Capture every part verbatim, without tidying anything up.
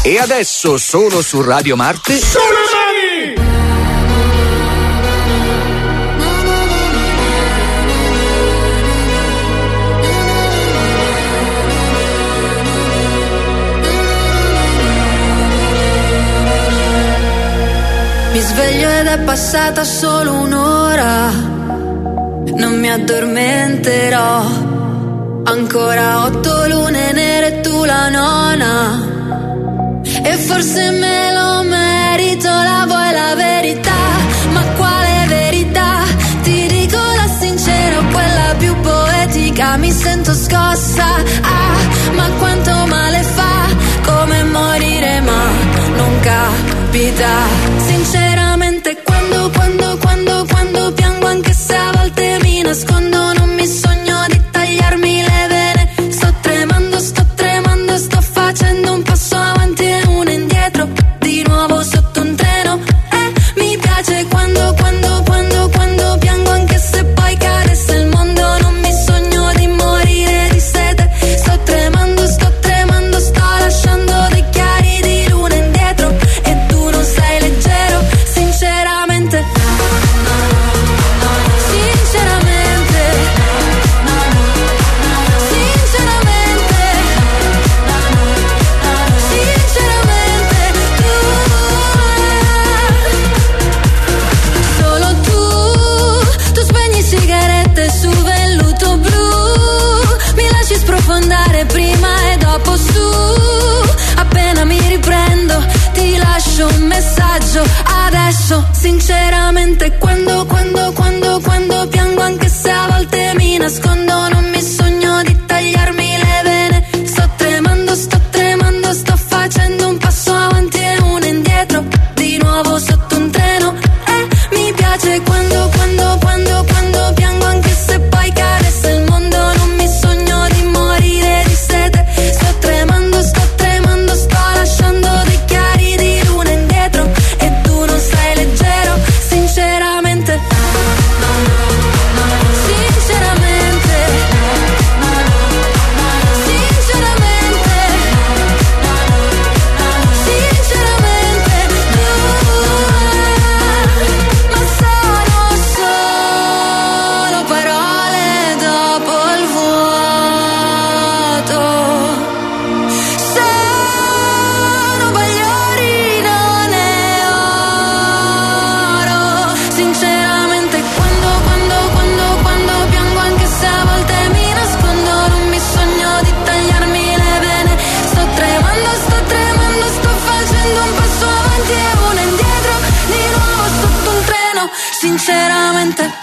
E adesso solo su Radio Marte. Sulle mani! Mi sveglio ed è passata solo un'ora, non mi addormenterò. Ancora otto lune nere e tu la nona, e forse me lo merito, la vuoi la verità? Ma quale verità? Ti dico la sincera, quella più poetica. Mi sento scossa, ah, ma quanto male fa, come morire ma non capita. Sinceramente quando, quando, quando, quando piango, anche se a volte mi nascondo, non mi sogno di tagliarmi le vene. Sto tremando, sto tremando, sto facendo un passo avanti e uno indietro, di nuovo sotto un treno. E mi piace quando, quando, quando, quando piango, anche se poi cadesse il mondo, non mi sogno di morire di sete. Sto tremando, sto tremando, sto lasciando dei chiari di luna indietro, e tu non sei leggero. Sinceramente, sinceramente, sinceramente, sinceramente, tu, solo tu, tu spegni sigarette su velluto blu, mi lasci sprofondare prima e dopo su, appena mi riprendo ti lascio un messaggio adesso. Sinceramente quando, quando, quando, quando piango, anche se a volte mi nascondo, non mi sogno di tagliarmi le vene. Sto tremando, sto tremando, sto facendo un passo avanti e uno indietro, di nuovo sotto un treno. E mi piace quando, quando, quando, quando piango, anche se poi cadesse il mondo, non mi sogno di morire di sete. Sto tremando, sto tremando, sto lasciando dei chiari di luna indietro, e tu non sei leggero. Sinceramente, sinceramente, sinceramente, sinceramente, tu, ma sono solo parole dopo il vuoto. Sono bagliori, non è oro. Sinceramente quando, quando, quando, quando piango, anche se a volte mi nascondo, non mi sogno di tagliarmi le vene. Sto tremando, sto tremando, sto facendo un passo avanti e uno indietro, di nuovo sotto un treno. Sinceramente,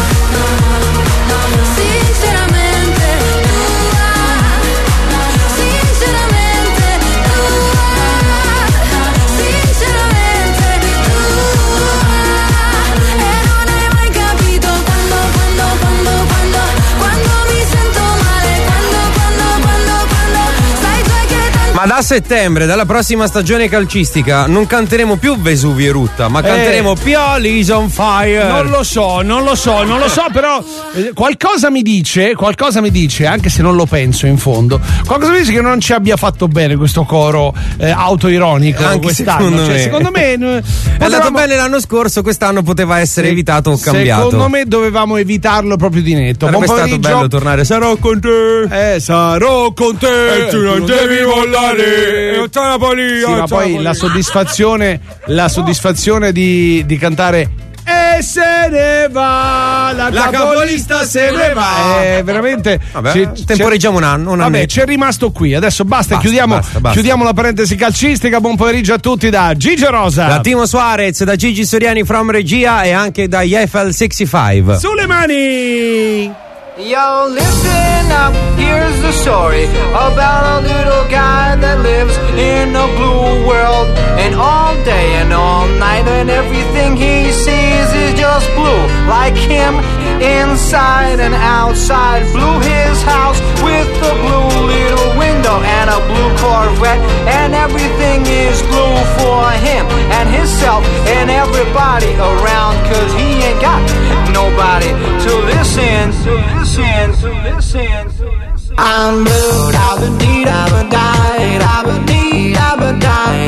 sinceramente, tu, ah, sinceramente, tu, ah, sinceramente, tu, ah, e non hai mai capito quando, quando, quando, quando, quando mi sento male, quando, quando, quando, quando, sai già che tanto. Ma da settembre, dalla prossima stagione calcistica, non canteremo più Vesuvio erutta, ma canteremo Pioli is on fire. Non lo so, non lo so, non lo so, però eh, qualcosa mi dice, qualcosa mi dice, anche se non lo penso in fondo, qualcosa mi dice che non ci abbia fatto bene questo coro eh, autoironico Anche quest'anno. secondo Cioè, me. secondo me eh, È andato bene l'anno scorso, quest'anno poteva essere Sì. evitato o cambiato. Secondo me dovevamo evitarlo proprio di netto. Sarebbe Buon stato pomeriggio. bello tornare. Sarò con te. Eh, sarò con te. E tu non devi mollare. E c'è la polia. Sì, ma poi la soddisfazione, la soddisfazione di, di cantare E se ne va, la, La capolista se ne va. Eh, veramente. Vabbè, ci- temporeggiamo un anno, un Vabbè, annetto. c'è rimasto qui. Adesso basta, Basta, chiudiamo, basta, basta. chiudiamo la parentesi calcistica. Buon pomeriggio a tutti da Gigi Rosa. Da Timo Suarez, da Gigi Soriani from Regia e anche da Y F L sessantacinque. Sulle mani! Yo, listen up, here's the story about a little guy that lives in a blue world. And all day and all night and everything he sees is just blue. Like him, inside and outside. Blue his house with a blue little window and a blue Corvette. And everything is blue for him and himself and everybody around. Cause he ain't got nobody to listen, to listen, to listen, to listen. I'm blue, I've been deed, I've been died, I've been deed, I've been died.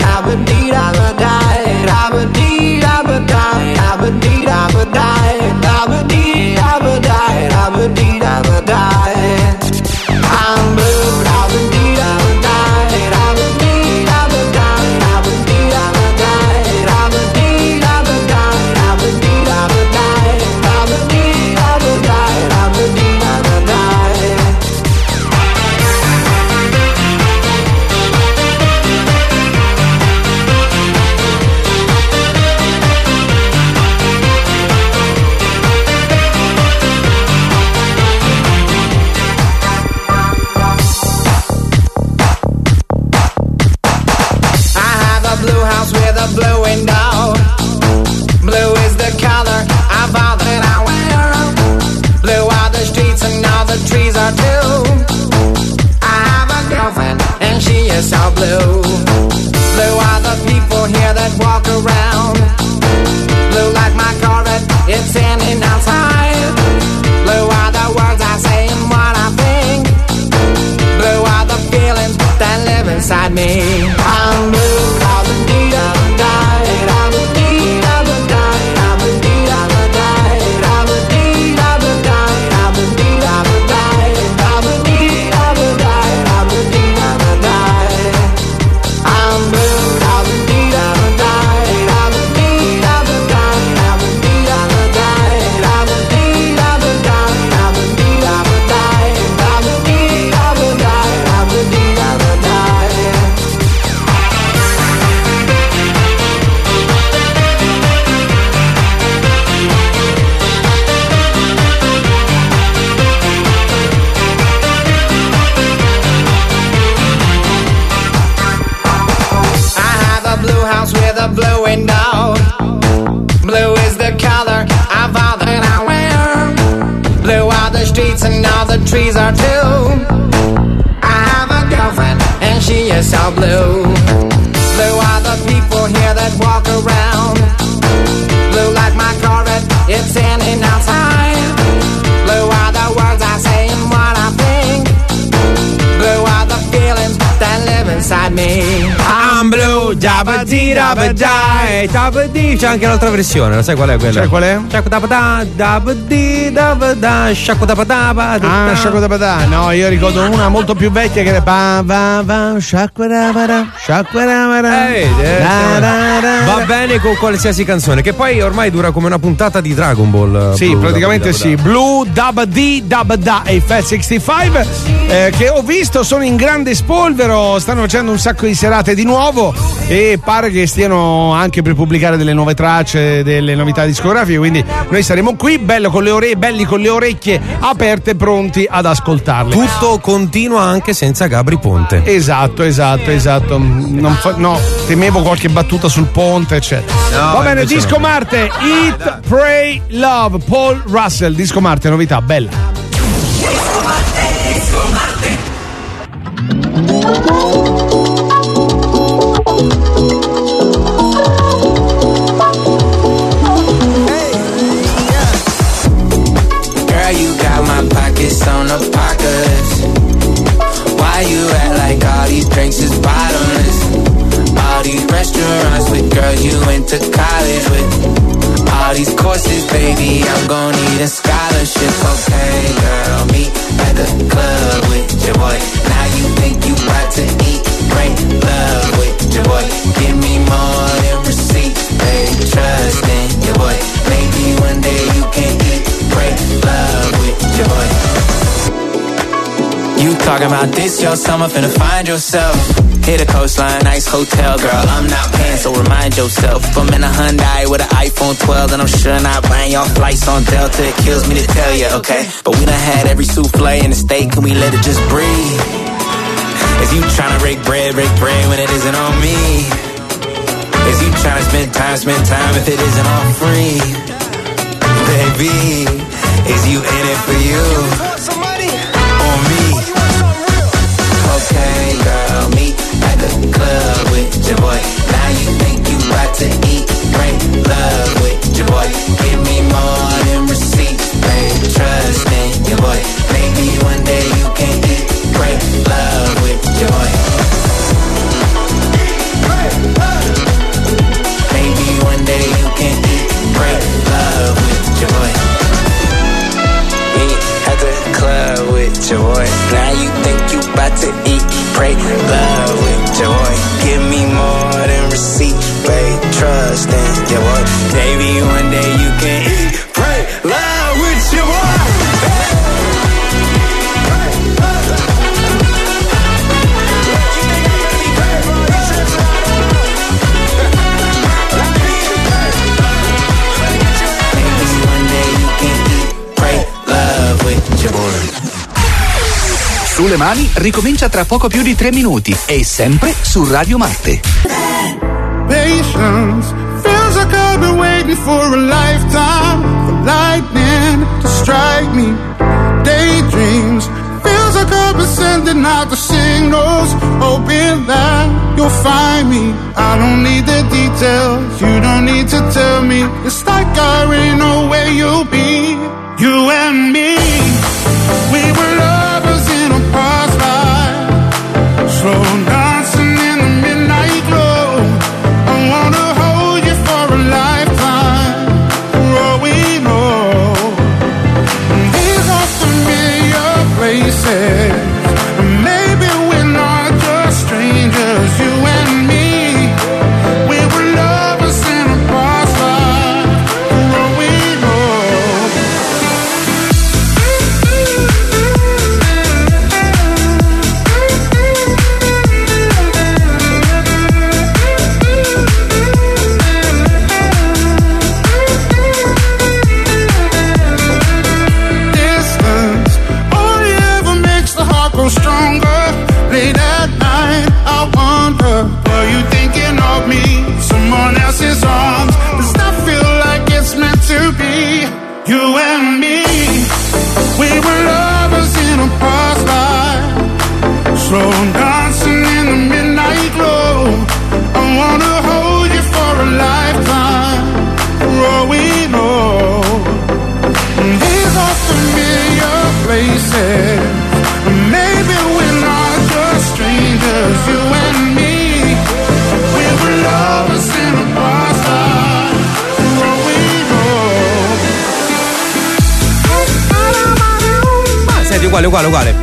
the blue window. Blue is the color of all that I wear. Blue are the streets and all the trees are too. I have a girlfriend and she is so blue. Blue are the people here that walk around. Blue like my Corvette, it's standing outside. Blue are the words I say and what I think. Blue are the feelings that live inside me. I'm blue, I'm a dee da da, I'm a dee da da, I'm a dee da da, I'm a dee da da, I'm a dee da da, I'm a dee da da, I'm a dee da da. I'm blue, I'm a dee da da, I'm a dee da da, I'm a dee da da, I'm a dee da da, I'm a dee da da, I'm a dee da da, I'm a dee da da. Blue house with a blue window. Blue is the color of all that I wear. Blue are the streets and all the trees are too. I have a girlfriend and she is so blue. Blue are the people here that walk around. Blue like my Corvette, it's standing outside. Blue are the words I say and what I think. Blue are the feelings that live inside me. I'm blue, dabba dee dabba dai, dabba dee. C'è anche un'altra versione, lo sai qual è quella? C'è qual è? Shaku dabba da, dabba dee dabba da, shaku dabba dabba. Ah, shaku dabba da. No, io ricordo una molto più vecchia che era ba ba ba shaku dabba da, shaku dabba da. Eh, eh, va bene con qualsiasi canzone, che poi ormai dura come una puntata di Dragon Ball. Sì, Blue, praticamente dabba, sì. dabba. Blue dabba dee dabba da e Fat sessantacinque eh, che ho visto sono in grande spolvero, stanno facendo un sacco di serate di nuovo e pare che stiano anche per pubblicare delle nuove tracce, delle novità discografiche, quindi noi saremo qui bello con le ore- belli con le orecchie aperte, pronti ad ascoltarle. Tutto continua anche senza Gabri Ponte. Esatto, esatto, esatto. Non fa- no, temevo qualche battuta sul ponte, eccetera. No, Va bene, invece Disco no. Marte, Eat, Pray, Love, Paul Russell, Disco Marte, novità, bella. On the pockets. Why you act like all these drinks is bottomless? All these restaurants with girls you went to college with. All these courses, baby, I'm gon' need a scholarship. Okay, girl, meet at the club with your boy. Now you think you about to eat, break love with your boy. Give me more than receipts, baby, trust in your boy. Maybe one day you can eat, break love with your boy. You talking about this, your summer, finna find yourself. Hit a coastline, nice hotel, girl, I'm not paying, so remind yourself. If I'm in a Hyundai with an iPhone twelve, then I'm sure not buying y'all flights on Delta. It kills me to tell you, okay? But we done had every souffle in the state, can we let it just breathe? Is you tryna break bread, break bread when it isn't on me? Is you tryna spend time, spend time if it isn't all free? Baby, is you in it for you? Or me? Okay, girl, meet at the club with your boy. Now you think you about to eat, break love with your boy. Give me more than receipts, babe, trust in your boy. Maybe one day you can eat, break love with your boy. Maybe one day you can eat, break love with your boy. Meet at the club with your boy. Now you think you about to eat, break love with your boy. Give me more than receipt, babe, trust in your boy. Maybe one day you can eat, break love with your boy. Maybe one day you can eat, break love with your boy. Sulle mani ricomincia tra poco più di tre minuti e sempre su Radio Marte. patience. Feels like I've been waiting for a lifetime, for lightning to strike me. Daydreams. Feels like I've been sending out the signals, hoping that you'll find me. I don't need the details, you don't need to tell me. It's like I already know where you'll be. You and me, we were lovers in a past life, slow dancing in the midnight glow. I wanna hold you for a lifetime, for all we know. These are familiar places, maybe we're not just strangers. You and me, we were lovers in a past life, for all we know. Distance only ever makes the heart grow stronger. Late at night, I wonder, were you thinking of me? Someone else's arms, does that feel like it's meant to be? You and me, we were lovers in a past life, slow dancing in the midnight glow. I wanna hold you for a lifetime, for all we know. These are familiar places, maybe we're not just strangers. You and me, we were lovers in a past life, for all we know. Ah, senti, uguale, uguale, uguale.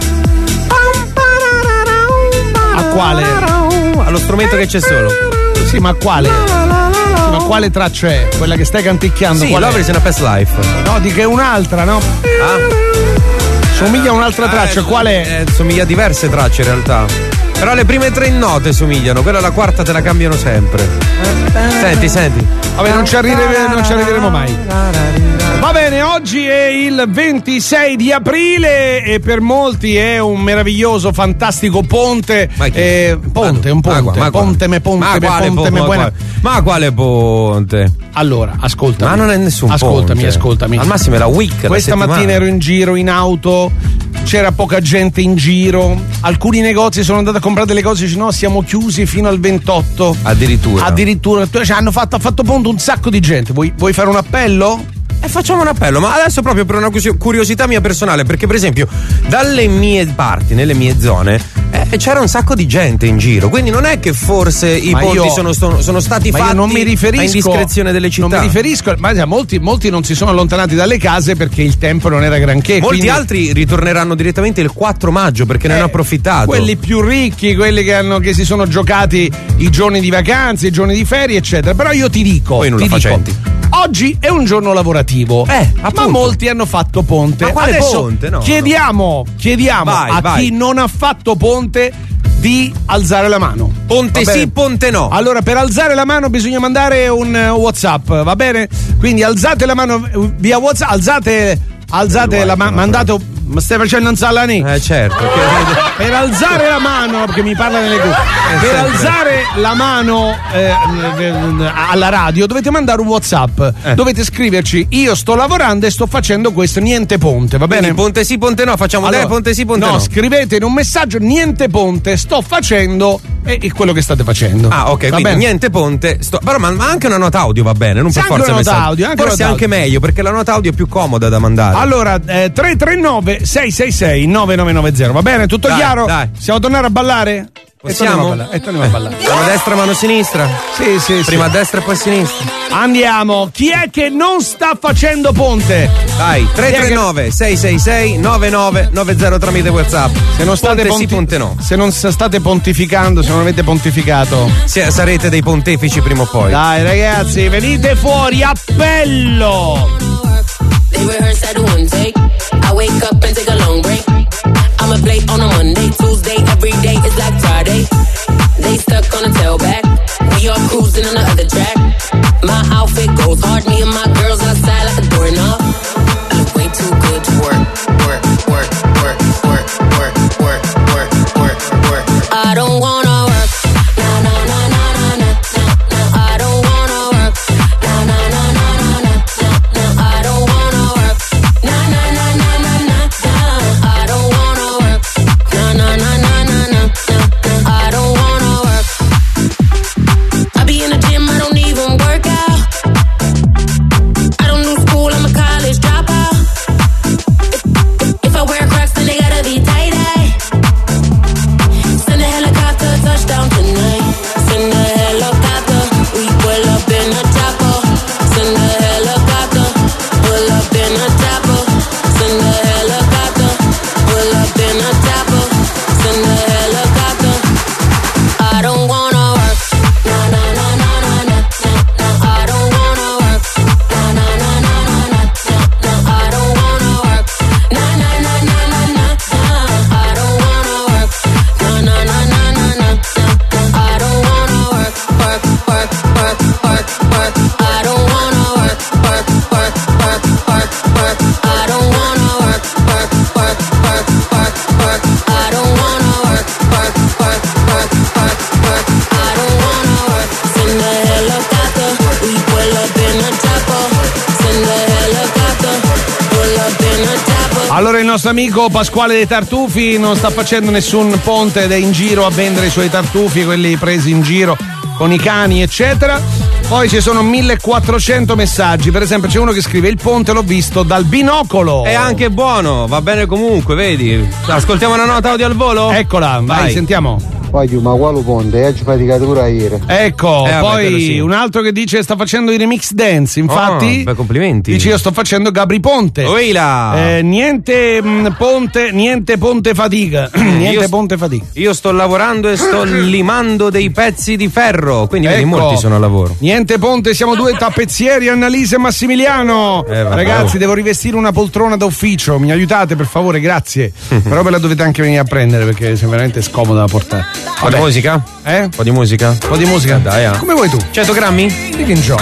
A quale? Allo strumento che c'è solo. Sì, ma quale? Sì, ma quale traccia è? Quella che stai canticchiando? Sì, qual è? Lovers in a Past Life. No, di che è un'altra, no? Ah. Somiglia a un'altra traccia, Eh, qual è? eh, somiglia a diverse tracce in realtà. Però le prime tre note somigliano, quella la quarta te la cambiano sempre. Senti, senti. Vabbè, non ci, arrive- non ci arriveremo mai. Va bene, oggi è il ventisei di aprile e per molti è un meraviglioso, fantastico ponte. Ma chi? Eh, ponte, un ponte. Ma qua- ma qua- ponte, me ponte, ma me quale ponte, po- me ma buena. quale- Ma quale ponte? Allora, ascoltami. Ma non è nessun Ascoltami, ponte. ascoltami. Al massimo è la week. la Questa settimana. mattina ero in giro in auto, c'era poca gente in giro, alcuni negozi sono andati a comprare delle cose e dice no, siamo chiusi fino al ventotto. Addirittura. Addirittura, cioè, hanno fatto, ha fatto ponte un sacco di gente. Vuoi, vuoi fare un appello? E facciamo un appello, ma adesso proprio per una cus- curiosità mia personale, perché per esempio dalle mie parti, nelle mie zone, eh, c'era un sacco di gente in giro, quindi non è che forse i Ma ponti io- sono, sono, sono stati Ma fatti io non mi riferisco a indiscrezione delle città. Non mi riferisco, ma già, molti, molti non si sono allontanati dalle case perché il tempo non era granché. Molti quindi, altri ritorneranno direttamente il quattro maggio perché ne eh, hanno approfittato. Quelli più ricchi, quelli che, hanno, che si sono giocati i giorni di vacanze, i giorni di ferie, eccetera. Però io ti dico, Poi nulla ti dico, facenti. oggi è un giorno lavorativo, Eh, ma appunto. molti hanno fatto ponte. Ma quale Adesso ponte? No, chiediamo, chiediamo Vai, a vai. chi non ha fatto ponte di alzare la mano. Ponte Va sì, bene? ponte no. Allora, per alzare la mano bisogna mandare un eh, WhatsApp, va bene? Quindi alzate la mano eh, via WhatsApp, alzate, alzate la mano, mandate. Ma stai facendo un salani? Eh certo. che- Per alzare la mano, perché mi parla nelle cuffie, per sempre. alzare la mano eh, eh, alla radio dovete mandare un WhatsApp, Eh. dovete scriverci io sto lavorando e sto facendo questo, niente ponte, va bene? Quindi ponte sì, ponte no, facciamo Allora, dai, ponte sì, ponte no, no. scrivete in un messaggio niente ponte, sto facendo e, e quello che state facendo. Ah, ok, Va quindi bene? niente ponte. Sto... Però ma, ma anche una nota audio va bene, non Sì, per anche forza una nota messaggio. audio, anche Forse una anche nota meglio perché la nota audio è più comoda da mandare. Allora, eh, tre tre nove sei sei sei nove nove nove zero, va bene? Tutto Dai, chiaro? dai. Possiamo tornare a ballare? Possiamo? E torniamo a ballare. Mano destra, mano sinistra. Sì, sì, Prima a sì. destra e poi a sinistra. Andiamo. Chi è che non sta facendo ponte? Dai, tre tre nove sei sei sei nove nove nove zero tramite WhatsApp. Se non state ponte sì, ponti- ponte no. Se non s- state pontificando, se non avete pontificato. Se- sarete dei pontefici prima o poi. Dai ragazzi, venite fuori, appello! They rehearse at one take. I wake up and take a long break. I'm a play on a Monday, Tuesday, every day is like Friday. They stuck on a tailback. We are cruising on the other track. My outfit goes hard. Me and my girls outside like a doorknob. I look way too good to work, work, work, work, work, work, work, work, work, work. I don't wanna work. No, no, no, no, no, no, no, no. I nostro amico Pasquale dei Tartufi non sta facendo nessun ponte ed è in giro a vendere i suoi tartufi, quelli presi in giro con i cani eccetera. Poi ci sono millequattrocento messaggi, per esempio c'è uno che scrive: il ponte l'ho visto dal binocolo. È anche buono, va bene comunque, vedi. Ascoltiamo una nota audio al volo? Eccola, vai, vai sentiamo. Voglio, ma quale ponte? Oggi faticatura ieri. Ecco, eh, poi vabbè, sì. un altro che dice sta facendo i remix dance, infatti. Oh, beh, complimenti. Dice io sto facendo Gabri Ponte. Oila. Eh, niente mh, ponte, niente ponte fatica. niente io ponte fatica. Io sto lavorando e sto limando dei pezzi di ferro, quindi ecco, vedi, molti sono a lavoro. Niente ponte, siamo due tappezzieri, Annalisa e Massimiliano. Eh, Ragazzi, devo rivestire una poltrona da ufficio, mi aiutate per favore, grazie. Però ve la dovete anche venire a prendere perché è veramente scomoda da portare. Un po' di musica? Eh? Un po' di musica? Un po' di musica? Dai, eh. Come vuoi tu? cento grammi? Big enjoy.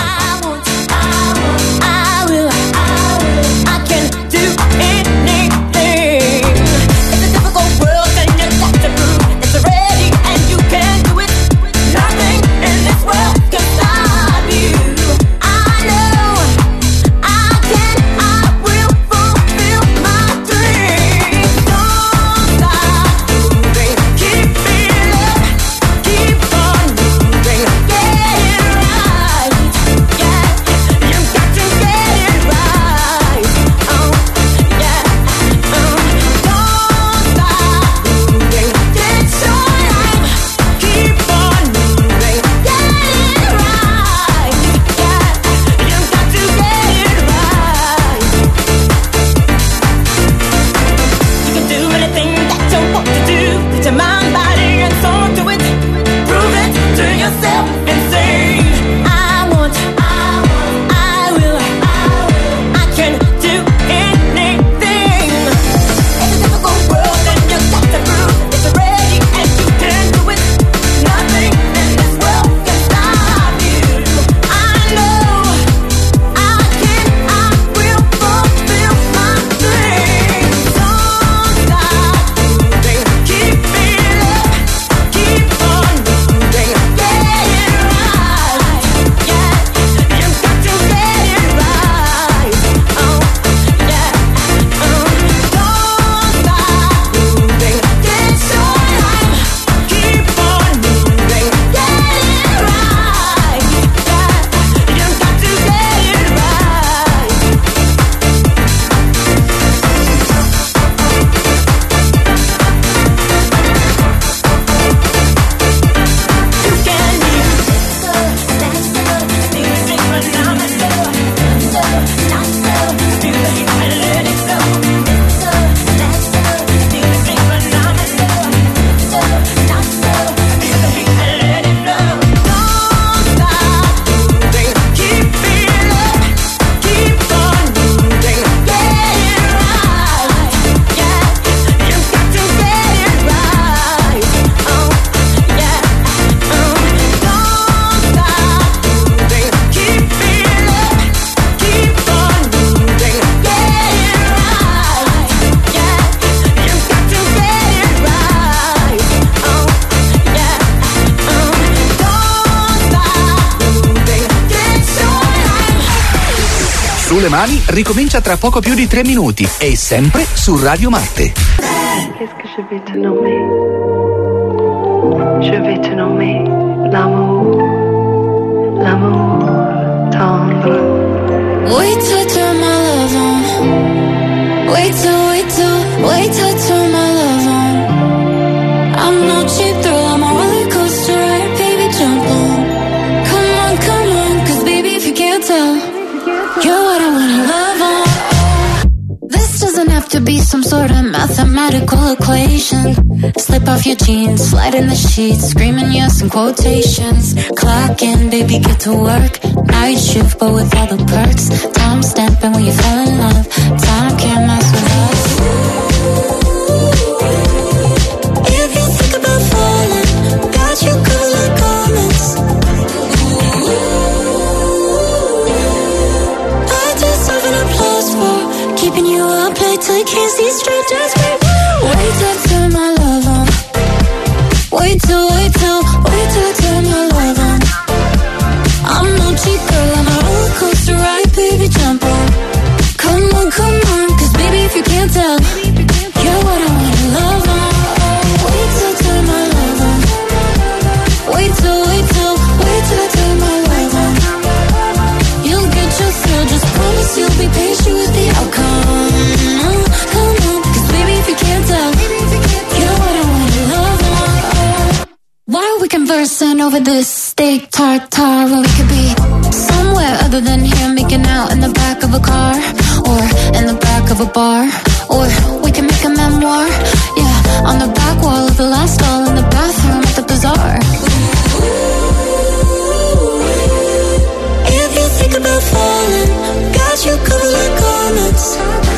Sulle mani ricomincia tra poco più di tre minuti e sempre su Radio Marte. Qu'est-ce que je vais te nommer? Je vais te nommer l'amour, l'amour tendre. Wait till I turn my love on. Wait till, wait till, wait till I turn my love on. I'm no cheap thrill, I'm a roller coaster ride, baby, jump on. Come on, come on, cause baby, if you can't tell, you're what I wanna love on. This doesn't have to be some sort of mathematical equation. Slip off your jeans, slide in the sheets, screaming yes in quotations. Clock in, baby, get to work. Night shift, but with all the perks. Time stamping when you fall in love. Time can't mess with us. If you think about falling, got you covered like garments. I deserve an applause for keeping you up late till you can't see straight. Just wait, wait till I turn my love on. Wait till, wait till, wait till I turn my love on. I'm no cheap girl, I'm a roller coaster ride, baby, jump on. Come on, come on, cause baby, if you can't tell, breakfast, steak tartare, or we could be somewhere other than here, making out in the back of a car, or in the back of a bar, or we can make a memoir, yeah, on the back wall of the last stall in the bathroom at the bazaar. If you think about falling, got you covered like garments.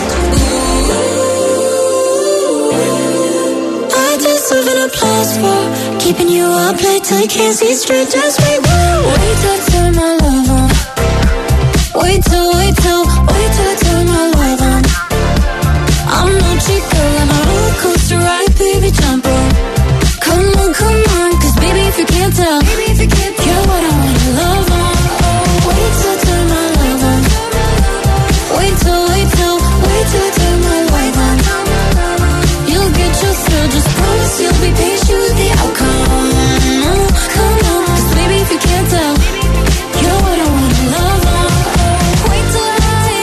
I deserve an applause for keeping you up late till you can't see straight. Just wait, wait till I turn my love on. Wait till, wait till, wait till I turn my love on. I'm no cheap girl, I'm a roller coaster ride, baby, jump on. Come on, come on, cause baby if you can't tell, baby if you can't tell, you're what I wanna love on. Oh, wait till I turn my love on. Wait till, wait till, wait till I turn my love on. You'll get your thrill, just promise you'll be patient with the outcome. Come on, cause baby if you can't tell, you're what I wanna love on. Oh, wait till I,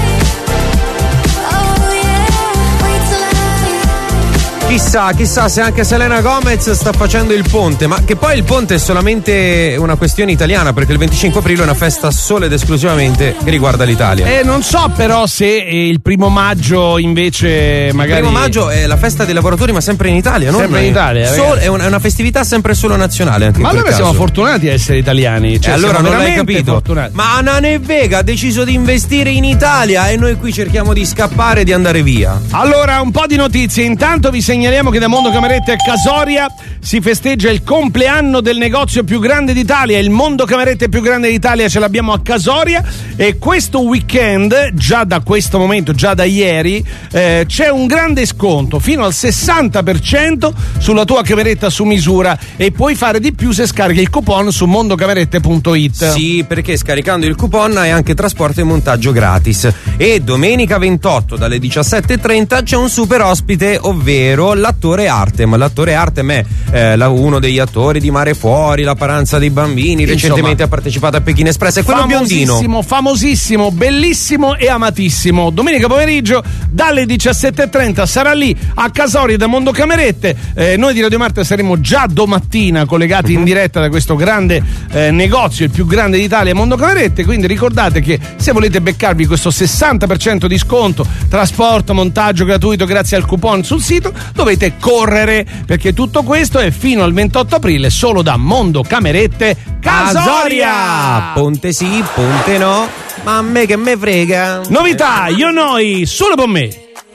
oh yeah, wait till I. Chissà, chissà se anche Selena Gomez sta facendo il ponte, ma che poi il ponte è solamente una questione italiana, perché il venticinque aprile è una festa solo ed esclusivamente che riguarda l'Italia. Eh, non so però se il primo maggio invece magari. Il primo maggio è la festa dei lavoratori, ma sempre in Italia, non sempre in Italia. Sol- è, una, è una festività sempre solo nazionale. Anche ma in allora quel siamo caso. fortunati a essere italiani. Cioè, e allora siamo non l'hai veramente capito. Fortunati. Ma Nane Vega ha deciso di investire in Italia e noi qui cerchiamo di scappare e di andare via. Allora, un po' di notizie. Intanto vi segnaliamo che da Mondo Camerette a Casoria si festeggia il compleanno del negozio più grande d'Italia. Il Mondo Camerette più grande d'Italia ce l'abbiamo a Casoria, e questo weekend, già da questo momento, già da ieri, eh, c'è un grande sconto fino al sessanta per cento sulla tua cameretta su misura, e puoi fare di più se scarichi il coupon su mondocamerette punto it. Sì, perché scaricando il coupon hai anche trasporto e montaggio gratis. E domenica ventotto dalle diciassette e trenta c'è un super ospite, ovvero l'attore Artem. L'attore Artem è eh, la, uno degli attori di Mare Fuori, La Paranza dei Bambini. Insomma, recentemente ha partecipato a Pechino Express. È quello biondino. Famosissimo, famosissimo, bellissimo e amatissimo. Domenica pomeriggio dalle diciassette e trenta sarà lì a Casoria da Mondo Camerette. Eh, noi di Radio Marte saremo già domattina collegati uh-huh. in diretta da questo grande eh, negozio, il più grande d'Italia, Mondo Camerette. Quindi ricordate che se volete beccarvi questo sessanta per cento di sconto, trasporto, montaggio gratuito grazie al coupon sul sito, dovete correre, perché tutto questo è fino al ventotto aprile solo da Mondo Camerette Casoria. Ponte sì, ponte no, ma a me che me frega. Novità, io noi, solo per me.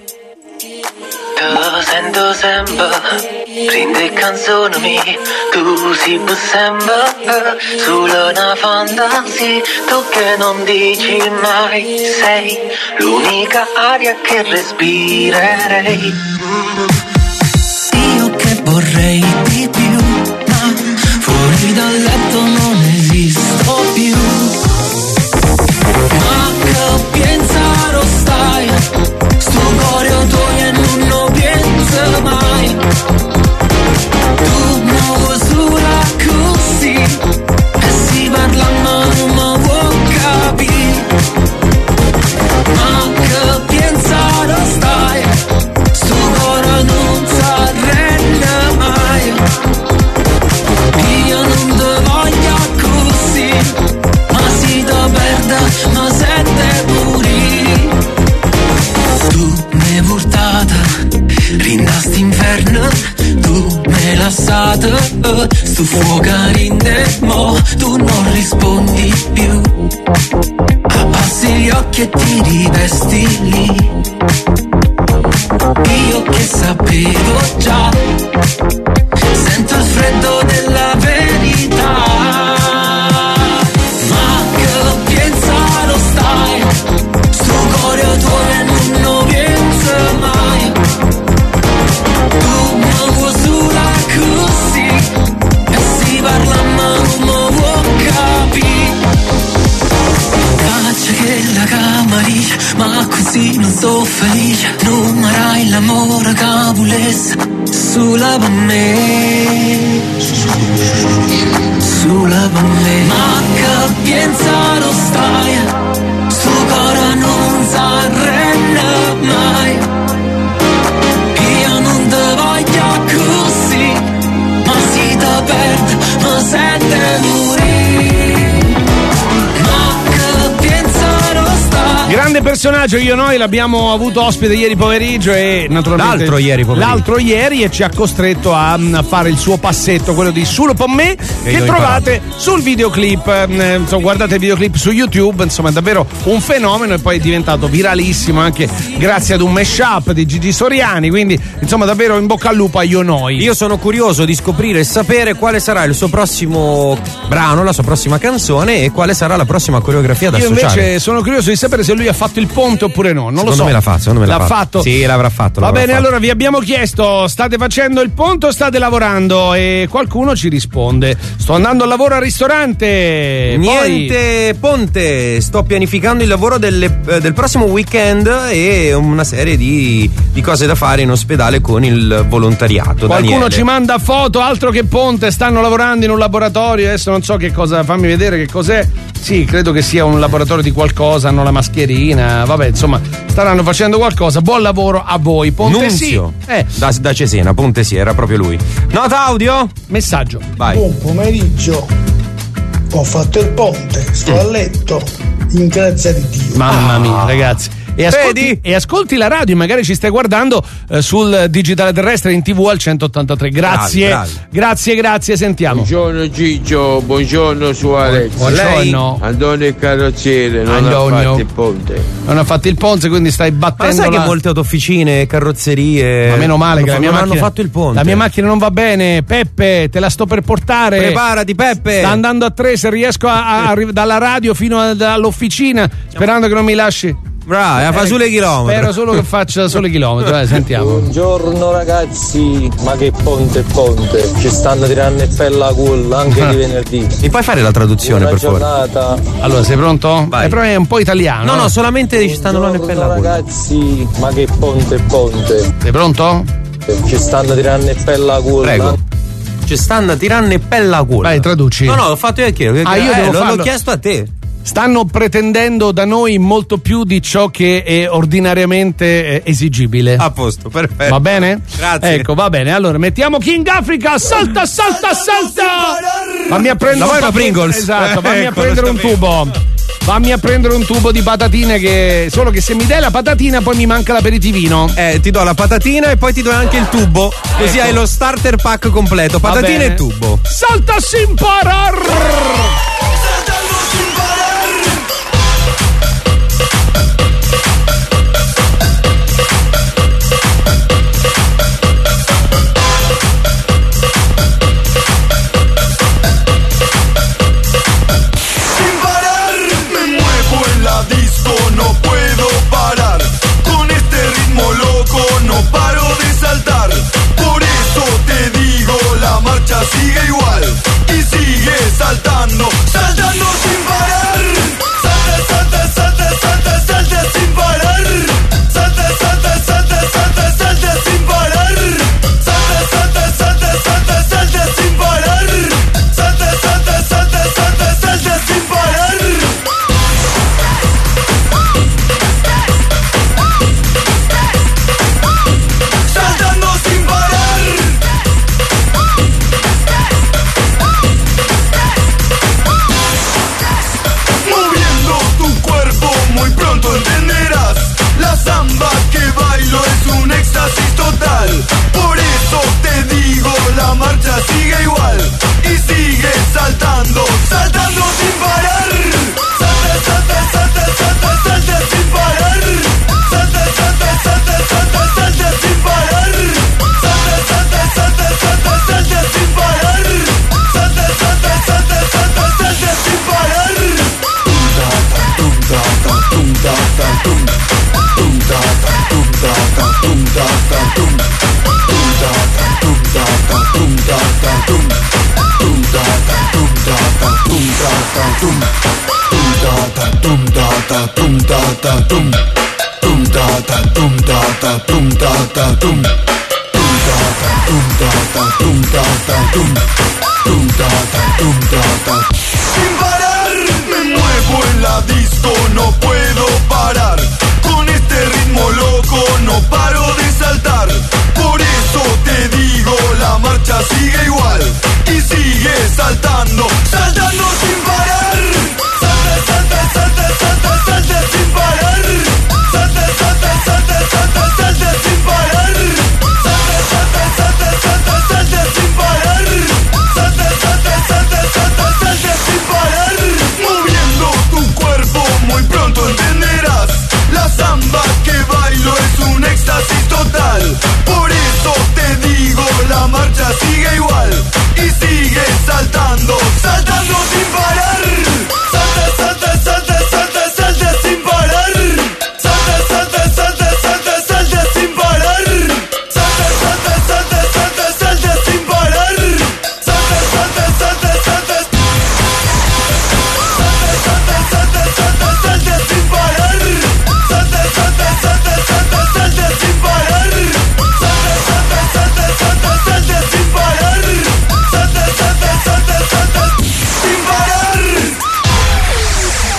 Te sento sempre, prende canzoni, tu si può sempre, solo una fantasia, tu che non dici mai, sei l'unica aria che respirerei. Io che vorrei di più, ma fuori dal letto non esisto più. Ma che pensare stai, sto cuore tuo e non lo penso mai. Tu muovo sulla così e si parla ma non mi può capire. Ma che pensare stai, sto cuore non si arrende mai. Io non te voglio così, ma si te perde, ma sente morire. Tu mi hai portata, rinasti inferno, tu mi hai lasciato, sto fuoco in te, mo tu non rispondi più. Abbassi gli occhi e ti rivesti lì. Io che sapevo già, sento il freddo della verità. Ma che pensare stai, sto cuore tuo e non lo penso mai. Tu muovo sulla così e si parla ma non mi può capire. Caccia che la camaricia, ma così non sto felice. Non marai l'amore che volesse sulla per me, sulla per me. Ma che pensare stai, sto cuore non si arrende mai. Io non te voglio così, ma si te perde, ma sente personaggio io noi l'abbiamo avuto ospite ieri pomeriggio e naturalmente l'altro ieri pomeriggio l'altro ieri e ci ha costretto a fare il suo passetto, quello di Sulo con me, che, che trovate sul videoclip. Eh, insomma, guardate il videoclip su YouTube, insomma è davvero un fenomeno e poi è diventato viralissimo anche grazie ad un mashup di Gigi Soriani, quindi insomma davvero in bocca al lupo a io noi. Io sono curioso di scoprire e sapere quale sarà il suo prossimo brano, la sua prossima canzone e quale sarà la prossima coreografia da io associare. Io invece sono curioso di sapere se lui ha fatto il ponte oppure no, non secondo lo so. Me l'ha fatto, secondo me l'ha, l'ha fatto. fatto. Sì, l'avrà fatto. Va l'avrà bene, fatto. allora vi abbiamo chiesto: state facendo il ponte o state lavorando? E qualcuno ci risponde: sto andando al lavoro al ristorante. Niente Poi... ponte, sto pianificando il lavoro delle, eh, del prossimo weekend e una serie di, di cose da fare in ospedale con il volontariato. Qualcuno Daniele. ci manda foto, altro che ponte, stanno lavorando in un laboratorio, adesso non so che cosa, fammi vedere che cos'è. Sì, credo che sia un laboratorio di qualcosa, hanno la mascherina, vabbè, insomma, staranno facendo qualcosa. Buon lavoro a voi. Ponte Nunzio. sì. Eh. Da, da Cesena, Ponte sì, era proprio lui. Nota audio? Messaggio. Vai. Buon pomeriggio. Ho fatto il ponte, sto mm. a letto, in grazia di Dio. Mamma ah. mia, ragazzi. E ascolti, e ascolti la radio, magari ci stai guardando eh, sul digitale terrestre in tv al centottantatré. Grazie, bravi, bravi. grazie, grazie, sentiamo. Buongiorno Gigio, buongiorno su Alex. Buongiorno. Antonio il carrozziere, non Antonio. ha fatto il ponte. Non ha fatto il ponte, quindi stai battendo. Ma sai la... che molte autofficine, carrozzerie. Ma meno male che la mia non macchina hanno fatto il ponte. La mia macchina non va bene, Peppe, te la sto per portare. Preparati, Peppe. Sta andando a tre, se riesco a, a, a dalla radio fino a, all'officina, sperando che non mi lasci. Brava, fa eh, solo i chilometri. Spero solo che faccia solo i chilometri. Vai, sentiamo. Buongiorno ragazzi, ma che ponte ponte, ci stanno tirando il pella a culo anche di venerdì. Mi puoi fare la traduzione, Buona per favore? giornata. Allora, sei pronto? Vai. È proprio un po' italiano. No, no, solamente ci stanno Buongiorno le pella a culo. ragazzi, ma che ponte ponte. Sei pronto? Ci stanno tirando il pella a culo. Prego. Ci stanno tirando il pella a culo. Vai, traduci. No, no, l'ho fatto io a chi? Ah, io eh, devo l'ho, farlo. l'ho chiesto a te. Stanno pretendendo da noi molto più di ciò che è ordinariamente esigibile. A posto, perfetto. Va bene? Grazie. Ecco, va bene. Allora, mettiamo King Africa. Salta, salta, salta! Fammi a prendere un una Pringles. Esatto, fammi Eh, a prendere un tubo. Fammi a prendere un tubo di patatine che. Solo che se mi dai la patatina poi mi manca l'aperitivino. Eh, ti do la patatina e poi ti do anche il tubo. Così Ecco. hai lo starter pack completo. Va Patatina bene. e tubo. Salta Simparar! No puedo parar, con este ritmo loco no paro de saltar. Por eso te digo, la marcha sigue igual y sigue saltando, saltando sin parar. Salta, salta, salta, salta, salta sin parar. Salta, salta, salta, salta, salta sin parar. Salta, salta, salta, salta, salta sin parar. Salta, salta, salta, salta, salta sin parar. Saltando sin parar. Moviendo tu cuerpo muy pronto entenderás. La samba que bailo es un éxtasis total. Por eso te digo, la marcha sigue igual y sigue saltando, saltando sin parar. Salta, salta, salta, salta, salta sin parar. Salta, salta, salta, salta, salta sin parar. Salta, salta, salta, salta, salta sin parar. Salta, salta, salta, salta, salta sin parar. Tum ta ta tum ta ta tum. Tum ta ta tum ta ta tum ta ta tum. Tum ta ta tum ta ta tum ta ta tum. Tum ta ta tum ta ta tum ta ta tum. Tum ta ta tum ta ta tum ta ta tum. Tum ta ta tum ta ta tum ta ta tum. Tum ta ta tum ta ta tum ta ta tum. Tum ta ta tum ta ta. Sin parar me muevo en la disco, no puedo parar. Con este ritmo loco no paro de saltar. Por eso te digo, la marcha sigue igual y sigue saltando, saltando sin parar. Salta, salta, salta, salta, salta sin parar.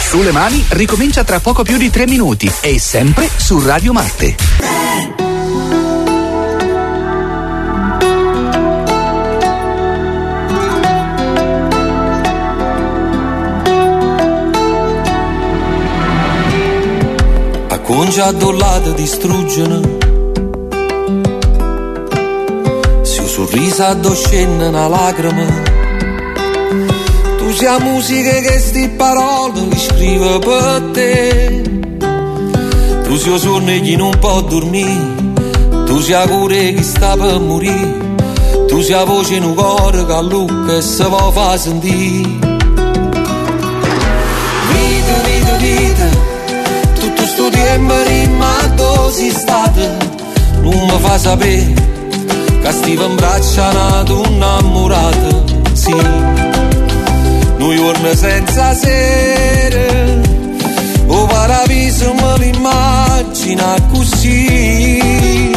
Sulle mani ricomincia tra poco più di tre minuti e sempre su Radio Marte. A concia dollata distruggono, se un sorriso addoscende una lacrima. Tu sei musica che sti parole li scrive per te. Tu sei il sonno che non può dormire. Tu sei la cuore che sta per morire. Tu sei la voce in un cuore che a Luca si può far sentire. Vita, vita, vita, tutto sto tempo rimasto sei stata. Non mi fa sapere che stiva in braccia una donna innamorata, sì. Noi giorni senza sera, o paradiso me l'immagina così.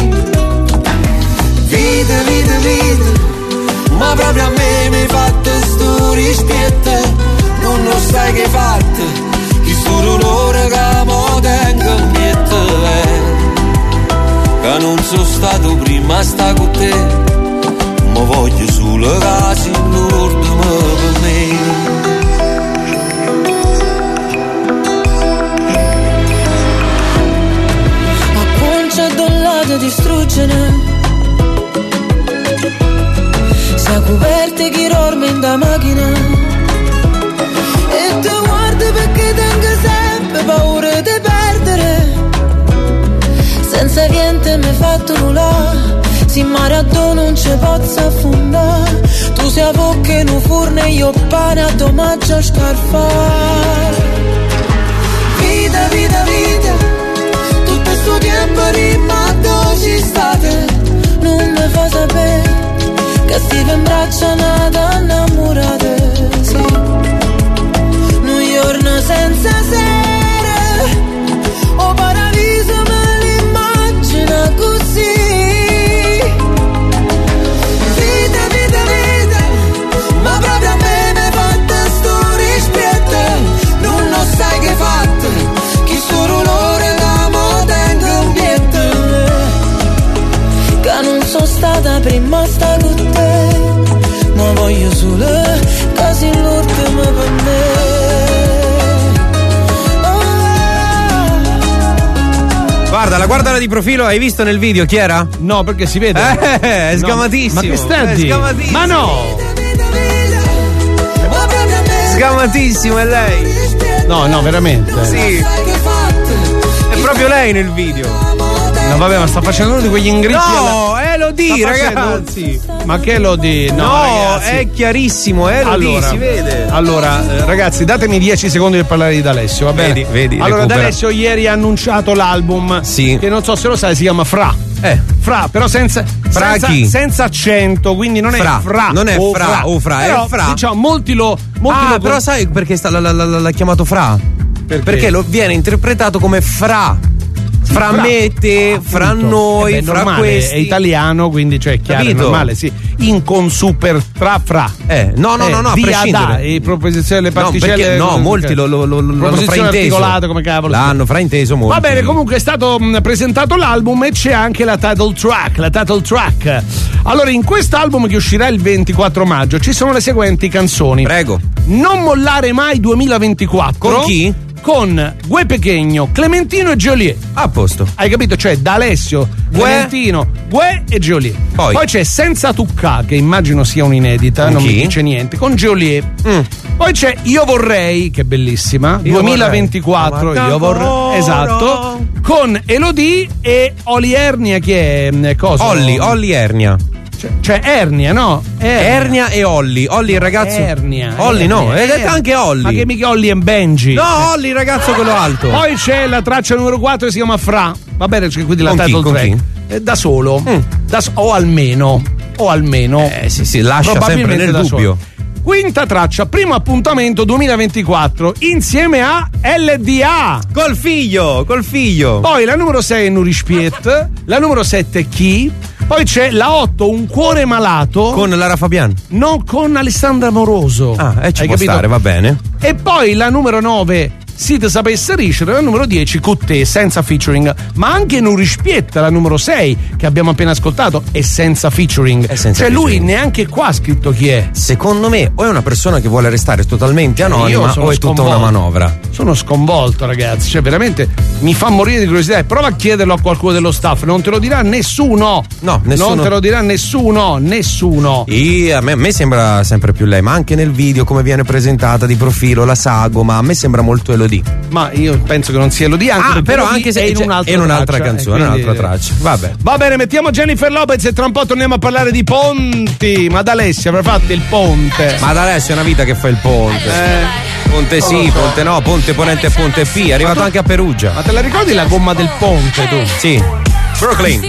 Vita, vita, vita, ma proprio a me mi hai fatto sto rispetto. Non lo sai che hai fatto, che sto dolore che mo tengo in mente, eh. Che non sono stato prima sta con te, ma voglio solo che si Lourdes per me. Distruggere, sta coperte chi dorme in da macchina e ti guardi perché tengo sempre paura di perdere. Senza niente mi hai fatto nulla, si maratona non ci posso affondare. Tu sei a bocca in un forno e io pane a domaggio a scarfare. Vita, vita, vita, tutto sto tempo rimasto ci state, non mi fa sapere che stiva in braccia una donna innamorata, sì. Un giorno senza sera, o paradiso me l'immagina così. Vita, vita, vita, ma proprio a me mi hai fatto sto rispetto. Non lo sai che hai fatto, chi sono loro che mo tengo un bietto. Che non sono stata prima sta con te, ma voglio solo quasi l'ultimo per me. Guardala, guardala di profilo, hai visto nel video chi era? No, perché si vede. Eh, è sgamatissimo. No. Ma che stai? È sgamatissimo. Ma no! Sgamatissimo, è lei. No, no, veramente. Sì. È proprio lei nel video. No, vabbè, ma sta facendo uno di quegli ingrippi. No, alla... è Elodie, ragazzi. Ma che Elodie? No, no ragazzi. È chiarissimo, è Elodie, allora, si vede. Allora, eh, ragazzi, datemi dieci secondi per parlare di D'Alessio, va bene? Vedi, vedi. Allora, recupera. D'Alessio ieri ha annunciato l'album. Sì. Che non so se lo sai, si chiama Fra. Eh. Fra, però senza, fra senza, chi? senza accento, quindi non è fra. fra. Non è o fra, fra o fra, però, è fra. Diciamo, molti lo. Molti ah, lo però sai perché sta, l'ha, l'ha, l'ha chiamato fra? Perché? Perché lo viene interpretato come fra. Fra, fra me e te, ah, fra noi, eh beh, fra normale, questi. È italiano, quindi cioè è chiaro, è normale, sì. In con super tra fra. Eh, no, no, eh, no, no, a via prescindere. Da, e proposizione delle particelle. No, perché, no molti lo, lo, lo, l'hanno frainteso. Come cavolo. L'hanno frainteso molto. Va bene, comunque è stato mh, presentato l'album e c'è anche la title track, la title track. Allora, in quest'album che uscirà il ventiquattro maggio ci sono le seguenti canzoni. Prego. Non mollare mai duemilaventiquattro. Con chi? Con Gue Pechegno, Clementino e Geolier. A posto. Hai capito? Cioè D'Alessio, Gue, Clementino, Gue e Geolier. Poi. Poi c'è Senza Tuccà, che immagino sia un'inedita, con non chi? mi dice niente, con Geolier. Mm. Poi c'è Io Vorrei, che è bellissima, Io duemilaventiquattro, vorrei. Io Vorrei, esatto, con Elodie e Oli Ernia, che è cosa? Olli, Olli Ernia. Cioè, cioè Ernia, no? Ernia. Ernia e Olli. Olli il ragazzo. Ernia. Olli Ernia, no, hai detto Ernia. anche Olli. Ma che mica Olli e Benji? No, Olli il ragazzo quello alto. Poi c'è la traccia numero quattro che si chiama Fra. Va bene, c'è quindi la con title chi, con track. chi? Eh, da solo. Mm. Da so- o almeno. O almeno. Eh sì, sì, lascia sempre nel da dubbio. Solo. Quinta traccia, primo appuntamento duemilaventiquattro insieme a L D A. Col figlio, col figlio. Poi la numero sei è Nuri Spiet, la numero sette Chi. Poi c'è la otto, Un cuore malato. Con Lara Fabian. No, con Alessandra Moroso. Ah, e ci Hai può capito? stare, va bene. E poi la numero nove, se ti sapesse ricere, la numero dieci con te, senza featuring, ma anche Nuri Spietta, la numero sei, che abbiamo appena ascoltato, è senza featuring. È senza cioè featuring. Lui neanche qua ha scritto chi è. Secondo me o è una persona che vuole restare totalmente anonima o è tutta una manovra. Sono sconvolto, ragazzi, cioè veramente mi fa morire di curiosità. E prova a chiederlo a qualcuno dello staff, non te lo dirà nessuno. No, nessuno. Non te lo dirà nessuno, nessuno. E a me, a me sembra sempre più lei, ma anche nel video come viene presentata di profilo la sagoma, a me sembra molto Elodie. Ma io penso che non sia Elodie, anche ah, però anche se è in un'altra, in un'altra traccia, canzone, quindi... un'altra traccia. Vabbè. Va bene, mettiamo Jennifer Lopez e tra un po' torniamo a parlare di ponti. Ma ad Alessia avrà fatto il ponte. Ma ad Alessia è una vita che fa il ponte. Eh. Ponte sì, so. ponte no, ponte ponente e ponte P, è arrivato tu, anche a Perugia. Ma te la ricordi la gomma del ponte tu? Sì. Brooklyn.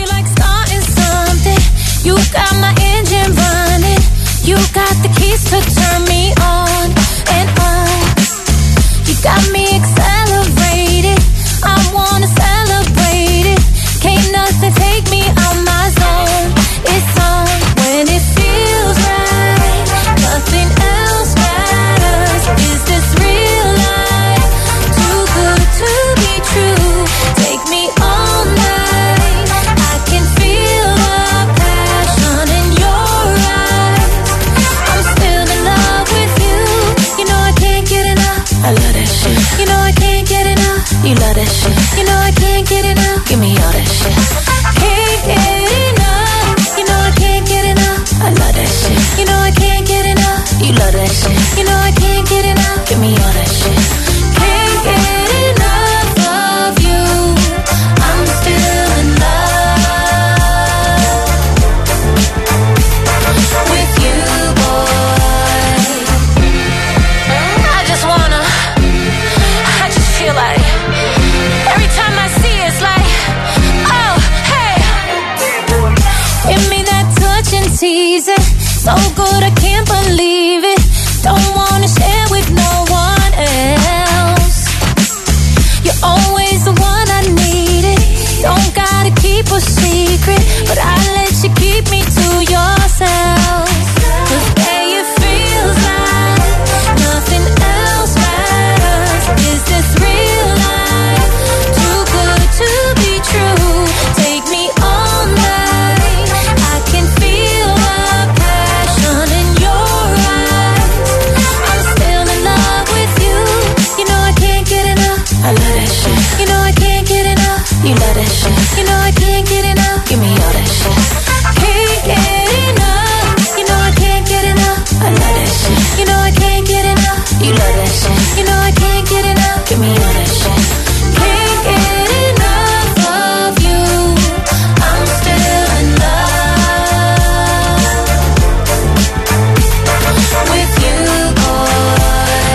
You got my engine running. You got the keys to turn me on and on. You got me accelerated. I wanna celebrate it. Can't nothing take me out my zone. It's on when it feels right. Nothing else matters. Is this real life? Too good to be true. Take me all night. I can feel the passion in your eyes. I'm still in love with you. You know I can't get enough. I love that shit. You know I can't get enough. You love that shit. You know I can't get enough. Give me all that shit. Can't get enough. You know I can't get enough. I love that shit. You know I can't get enough. You love that shit. You know I can't get enough. Give me all that shit. Can't get enough of you. I'm still in love with you, boy. I just wanna, I just feel like every time I see it, it's like, oh, hey. Give me that touch and tease it. So good I can't believe it. Don't wanna share with no one else. You're always the one I needed. Don't gotta keep a secret, but I let you keep me to yourself. 'Cause babe, it feels like nothing else matters. Is this real life? Too good to be true. Take me all night. I can feel the passion in your eyes. I'm still in love with you. You know I can't get enough. I love that shit. You know I can't get enough. You love that shit. You know I can't get enough. Give me all that shit. Can't get enough. You know I can't get enough. I love that shit. You know I can't get enough. You love that shit. You know I can't get enough. Give me all that shit. Can't get enough of you. I'm still in love with you, boy.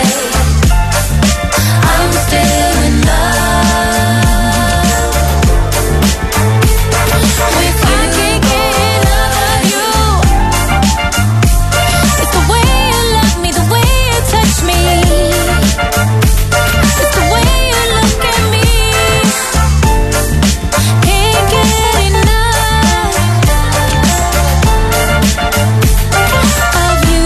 I'm still in love with you. I can't get enough of you. It's the way you love me, the way you touch me. It's the way you look at me. Can't get enough of you,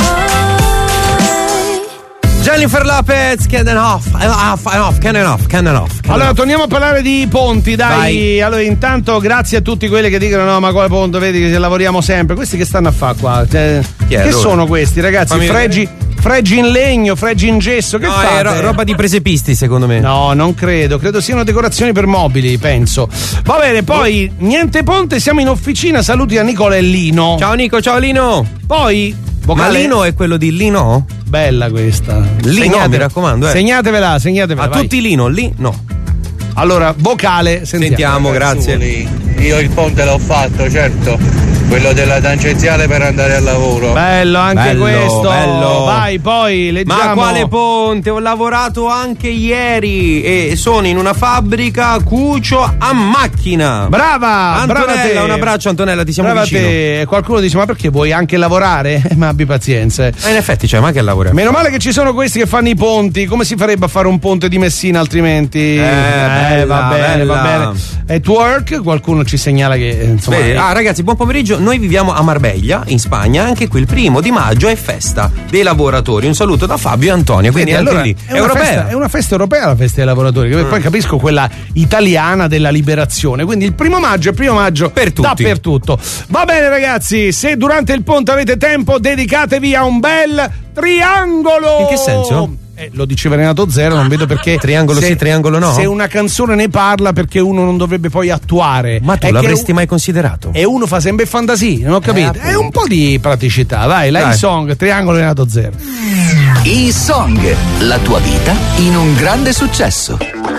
boy. Jennifer Lopez, can enough, enough, enough, can enough, can enough. Can Allora enough. torniamo a parlare di ponti, dai. Vai. Allora intanto grazie a tutti quelli che dicono no ma quale ponte, vedi che lavoriamo sempre. Questi che stanno a fare qua? Cioè, Chi è? che Dove? sono questi ragazzi? Fammi Fregi, fregi in legno, fregi in gesso, che No, fate? è ro- roba di presepisti secondo me. No, non credo, credo siano decorazioni per mobili, penso. Va bene, poi niente ponte, siamo in officina, saluti a Nicola e Lino. Ciao Nico, ciao Lino. Poi vocale. Ma Lino è quello di Lino? Bella questa. Lino, Segnate- mi raccomando, eh. Segnatevela, segnatevela. A vai. tutti Lino, lì no. Allora, vocale, sentiamo. Sentiamo, grazie. Io il ponte l'ho fatto, certo. Quello della tangenziale per andare al lavoro. Bello anche Bello, questo. bello. Vai, poi leggiamo. Ma quale ponte? Ho lavorato anche ieri e sono in una fabbrica cucio a macchina. Brava, Antonella, brava te. un abbraccio Antonella, ti siamo brava vicino. te. E qualcuno dice ma perché vuoi anche lavorare? Eh, ma abbi pazienza. Eh, in effetti c'è, ma che lavoro. Meno male che ci sono questi che fanno i ponti. Come si farebbe a fare un ponte di Messina altrimenti? Eh, bella, va bene, bella. va bene. E twerk, qualcuno ci segnala che insomma. Vedi, eh, ah ragazzi, buon pomeriggio. maggio. Noi viviamo a Marbella, in Spagna, anche qui il primo di maggio è festa dei lavoratori. Un saluto da Fabio e Antonio. Quindi, Quindi anche allora lì è, è una europea. festa, è una festa europea la festa dei lavoratori, che Mm. poi capisco quella italiana della liberazione. Quindi il primo maggio è primo maggio per tutti. dappertutto. Va bene ragazzi, se durante il ponte avete tempo dedicatevi a un bel triangolo. In che senso? Eh, lo diceva Renato Zero, non vedo perché. Triangolo se, sì, triangolo no. Se una canzone ne parla, perché uno non dovrebbe poi attuare. Ma tu È l'avresti che, mai considerato? E uno fa sempre fantasia, non ho capito. Eh, è un po' di praticità, vai, la Dai. song Triangolo Renato Zero. E-Song, la tua vita in un grande successo.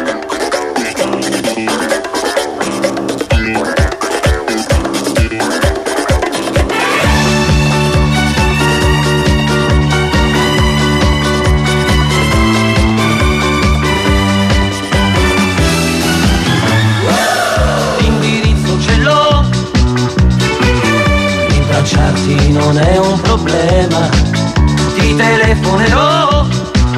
L'indirizzo ce l'ho, rintracciarti non è un problema, ti telefonerò,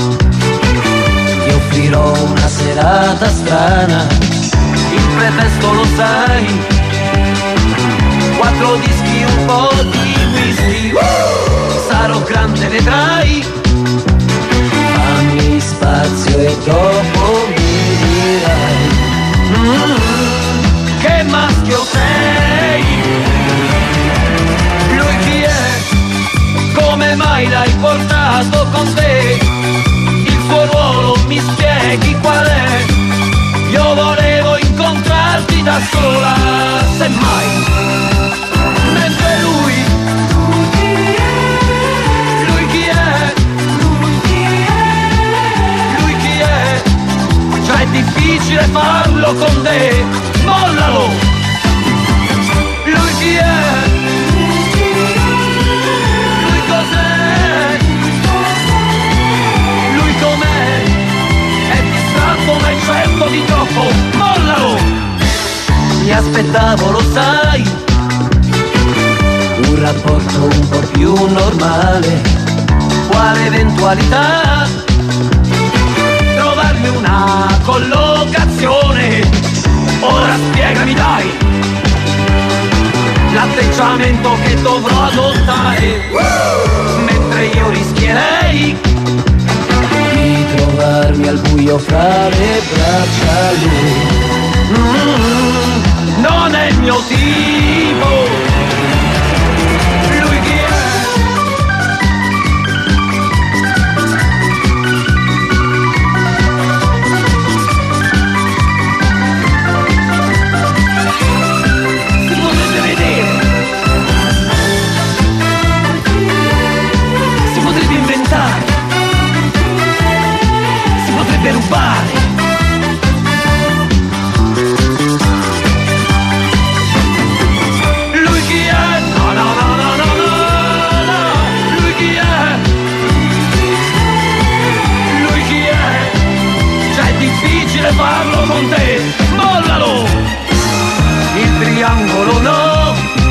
ti offrirò una serata strana, il pretesto lo sai, quattro dischi, un po' di whisky, sarò grande vedrai, fammi spazio e dopo mi dirai. Mm, che maschio sei? Lui chi è? Come mai l'hai portato con te? Il suo ruolo mi spieghi qual è? Io volevo incontrarti da sola, semmai. Mentre lui, lui chi è? Lui chi è? Già è difficile farlo con te, mollalo! Lui chi è? Lui cos'è? Lui com'è? È distratto ma è certo di troppo, mollalo! Mi aspettavo, lo sai, un rapporto un po' più normale, quale eventualità? Trovarmi una collocazione, ora spiegami dai, l'atteggiamento che dovrò adottare, mentre io rischierei di trovarmi al buio fra le braccia lui. Mm, non è il mio tipo. Lui chi è? Si potrebbe vedere, si potrebbe inventare, si potrebbe rubare. Lui chi è? No, no, no, no, no, no, no. Lui chi è? Lui chi è? Già è difficile farlo con te, mollalo! Il triangolo no,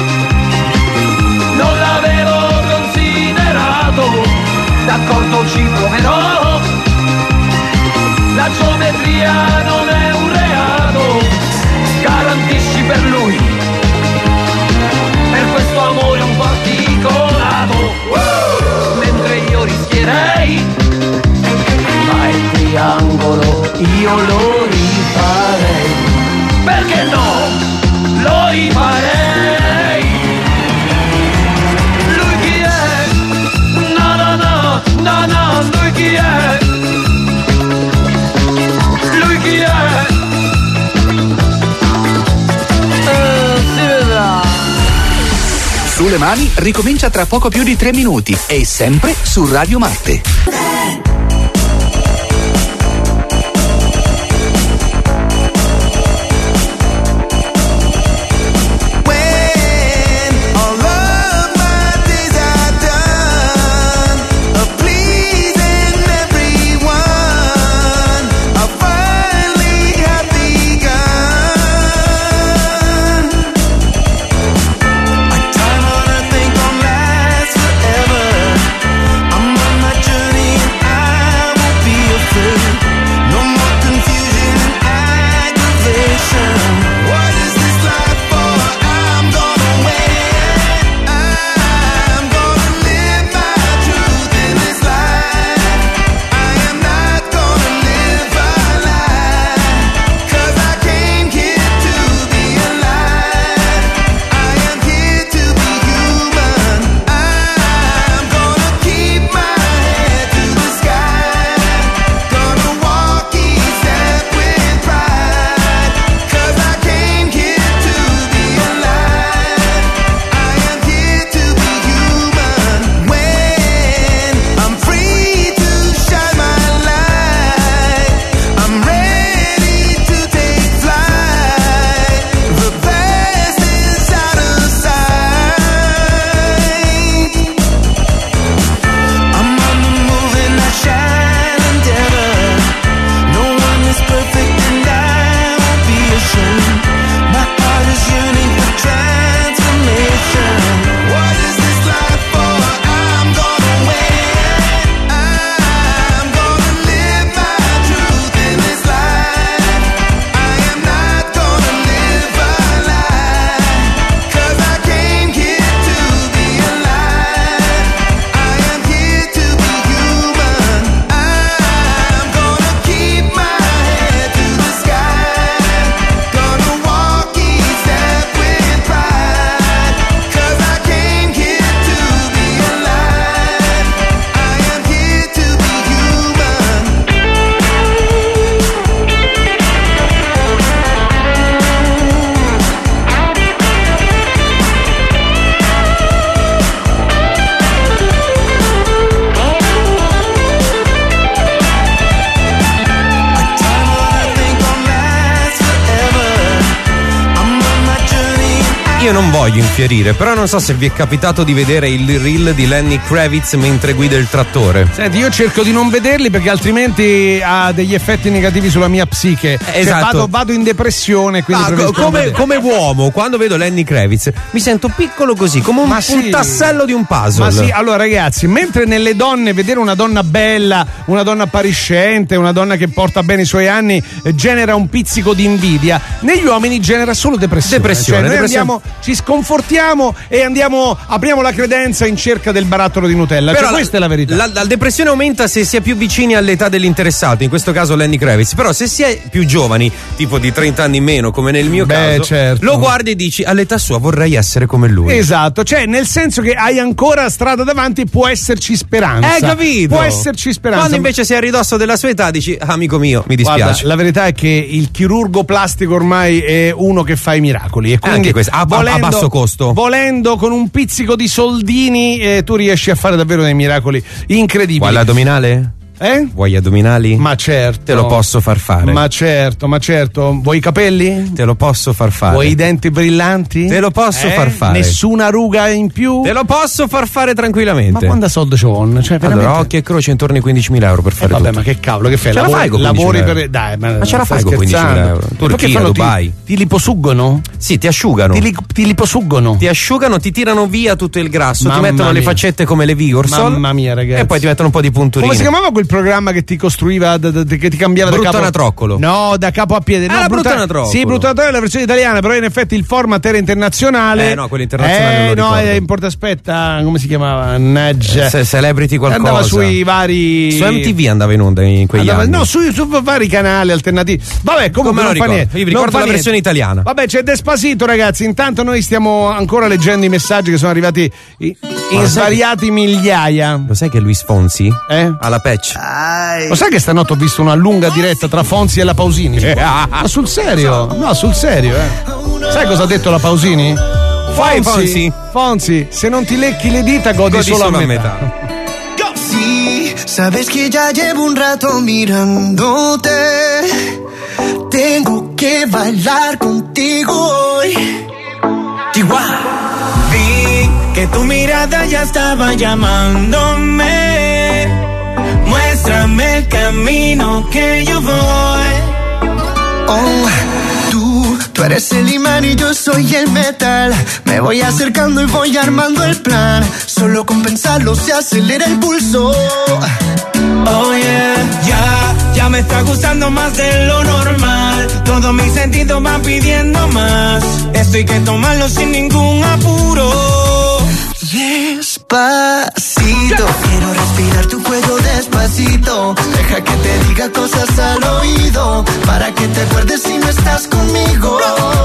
non l'avevo considerato, d'accordo ci proverò, la geometria non è un reato, garantisci per lui, per questo amore un po' articolato, mentre io rischierei, ma il triangolo io lo rifarei, perché no? Lo rifarei. Lui chi è? No, no, no, no, no, lui chi è? Lui chi è? Eh, si vedrà. Sulle mani ricomincia tra poco più di tre minuti e sempre su Radio Marte. Time on earth ain't gonna last forever. I'm on my journey and I Io non voglio infierire, però non so se vi è capitato di vedere il reel di Lenny Kravitz mentre guida il trattore. Senti, io cerco di non vederli perché altrimenti ha degli effetti negativi sulla mia psiche. Esatto. Cioè, vado, vado in depressione, quindi Ah, come, come uomo, quando vedo Lenny Kravitz mi sento piccolo così, come un, Ma sì. un tassello di un puzzle. Ma sì, allora ragazzi, mentre nelle donne vedere una donna bella, una donna appariscente, una donna che porta bene i suoi anni eh, genera un pizzico di invidia, negli uomini genera solo depressione. Depressione, Cioè, noi depressione. andiamo, ci sconfortiamo e andiamo, apriamo la credenza in cerca del barattolo di Nutella. Però Cioè, la, questa è la verità. La, la depressione aumenta se si è più vicini all'età dell'interessato, in questo caso Lenny Kravitz. Però se si è più giovani, tipo di trenta anni in meno, come nel mio Beh, caso, certo. lo guardi e dici all'età sua vorrei essere come lui. Esatto, cioè nel senso che hai ancora strada davanti, può esserci speranza. Hai capito? Può esserci speranza. Quando invece sei a ridosso della sua età dici amico mio, mi dispiace. Guarda, la verità è che il chirurgo plastico ormai è uno che fa i miracoli e quindi Anche questo, a- a- a volendo, basso costo. volendo con un pizzico di soldini eh, tu riesci a fare davvero dei miracoli incredibili. Vuoi l'addominale? Eh? Vuoi gli addominali? Ma certo. Te lo posso far fare. Ma certo, ma certo. Vuoi i capelli? Te lo posso far fare. Vuoi i denti brillanti? Te lo posso Eh? far fare. Nessuna ruga in più? Te lo posso far fare tranquillamente. Ma quando soldi c'ho? Cioè, veramente? Allora, occhio e croce intorno ai quindicimila euro per fare Eh, vabbè, tutto. ma che cavolo, che fai? Ce la lavori, fai con lavori quindicimila per. euro? Dai, ma, Ma ce la stai fai con quindicimila scherzando? euro? Ma perché Turchia, fanno, Dubai. Ti, ti liposuggono? Sì, ti asciugano. Ti, li, ti liposuggono? Ti asciugano, ti tirano via tutto il grasso, Mamma ti mettono le mia. faccette come le Vigorsol. Mamma mia, ragazzi. E poi ti mettono un po' di punturine. Come si chiamava quel programma che ti costruiva, da- da- che ti cambiava da capo? Bruttanatroccolo. No, da capo a piede. Ah, No, la Brutta- Bruttanatroccolo. Sì, Bruttanatroccolo è la versione italiana, però in effetti il format era internazionale. Eh, no, quello internazionale Eh, non lo no, ricordo. è in porta aspetta, come si chiamava? Mannaggia. Se- celebrity qualcosa. Andava sui vari. Su M T V andava in onda in quegli Andava- anni. No, su, su vari canali alternativi. Vabbè, comunque Come lo non fa ricordo? niente. Io vi Non ricordo fa la niente. versione italiana. Vabbè, c'è Despacito, ragazzi. Intanto noi stiamo ancora leggendo i messaggi che sono arrivati in, in sai svariati migliaia. Lo sai che Luis Fonsi? Eh? Alla patch. Lo sai che stanotte ho visto una lunga diretta tra Fonsi e la Pausini? Ma sul serio? No, sul serio, eh. Sai cosa ha detto la Pausini? Vai, Fonsi, Fonsi. Fonsi, se non ti lecchi le dita godi, Godi solo, solo a a metà. Sí, sabes que ya llevo un rato mirándote. Tengo que bailar contigo hoy. Chihuahua. Vi que tu mirada ya estaba llamándome. Muéstrame el camino que yo voy. Oh, tú, tú eres el imán y yo soy el metal. Me voy acercando y voy armando el plan. Solo con pensarlo se acelera el pulso. Oh yeah, ya, ya me está gustando más de lo normal. Todos mis sentidos van pidiendo más. Esto hay que tomarlo sin ningún apuro. Despacito, quiero respirar tu cuello despacito. Deja que te diga cosas al oído, para que te acuerdes si no estás conmigo.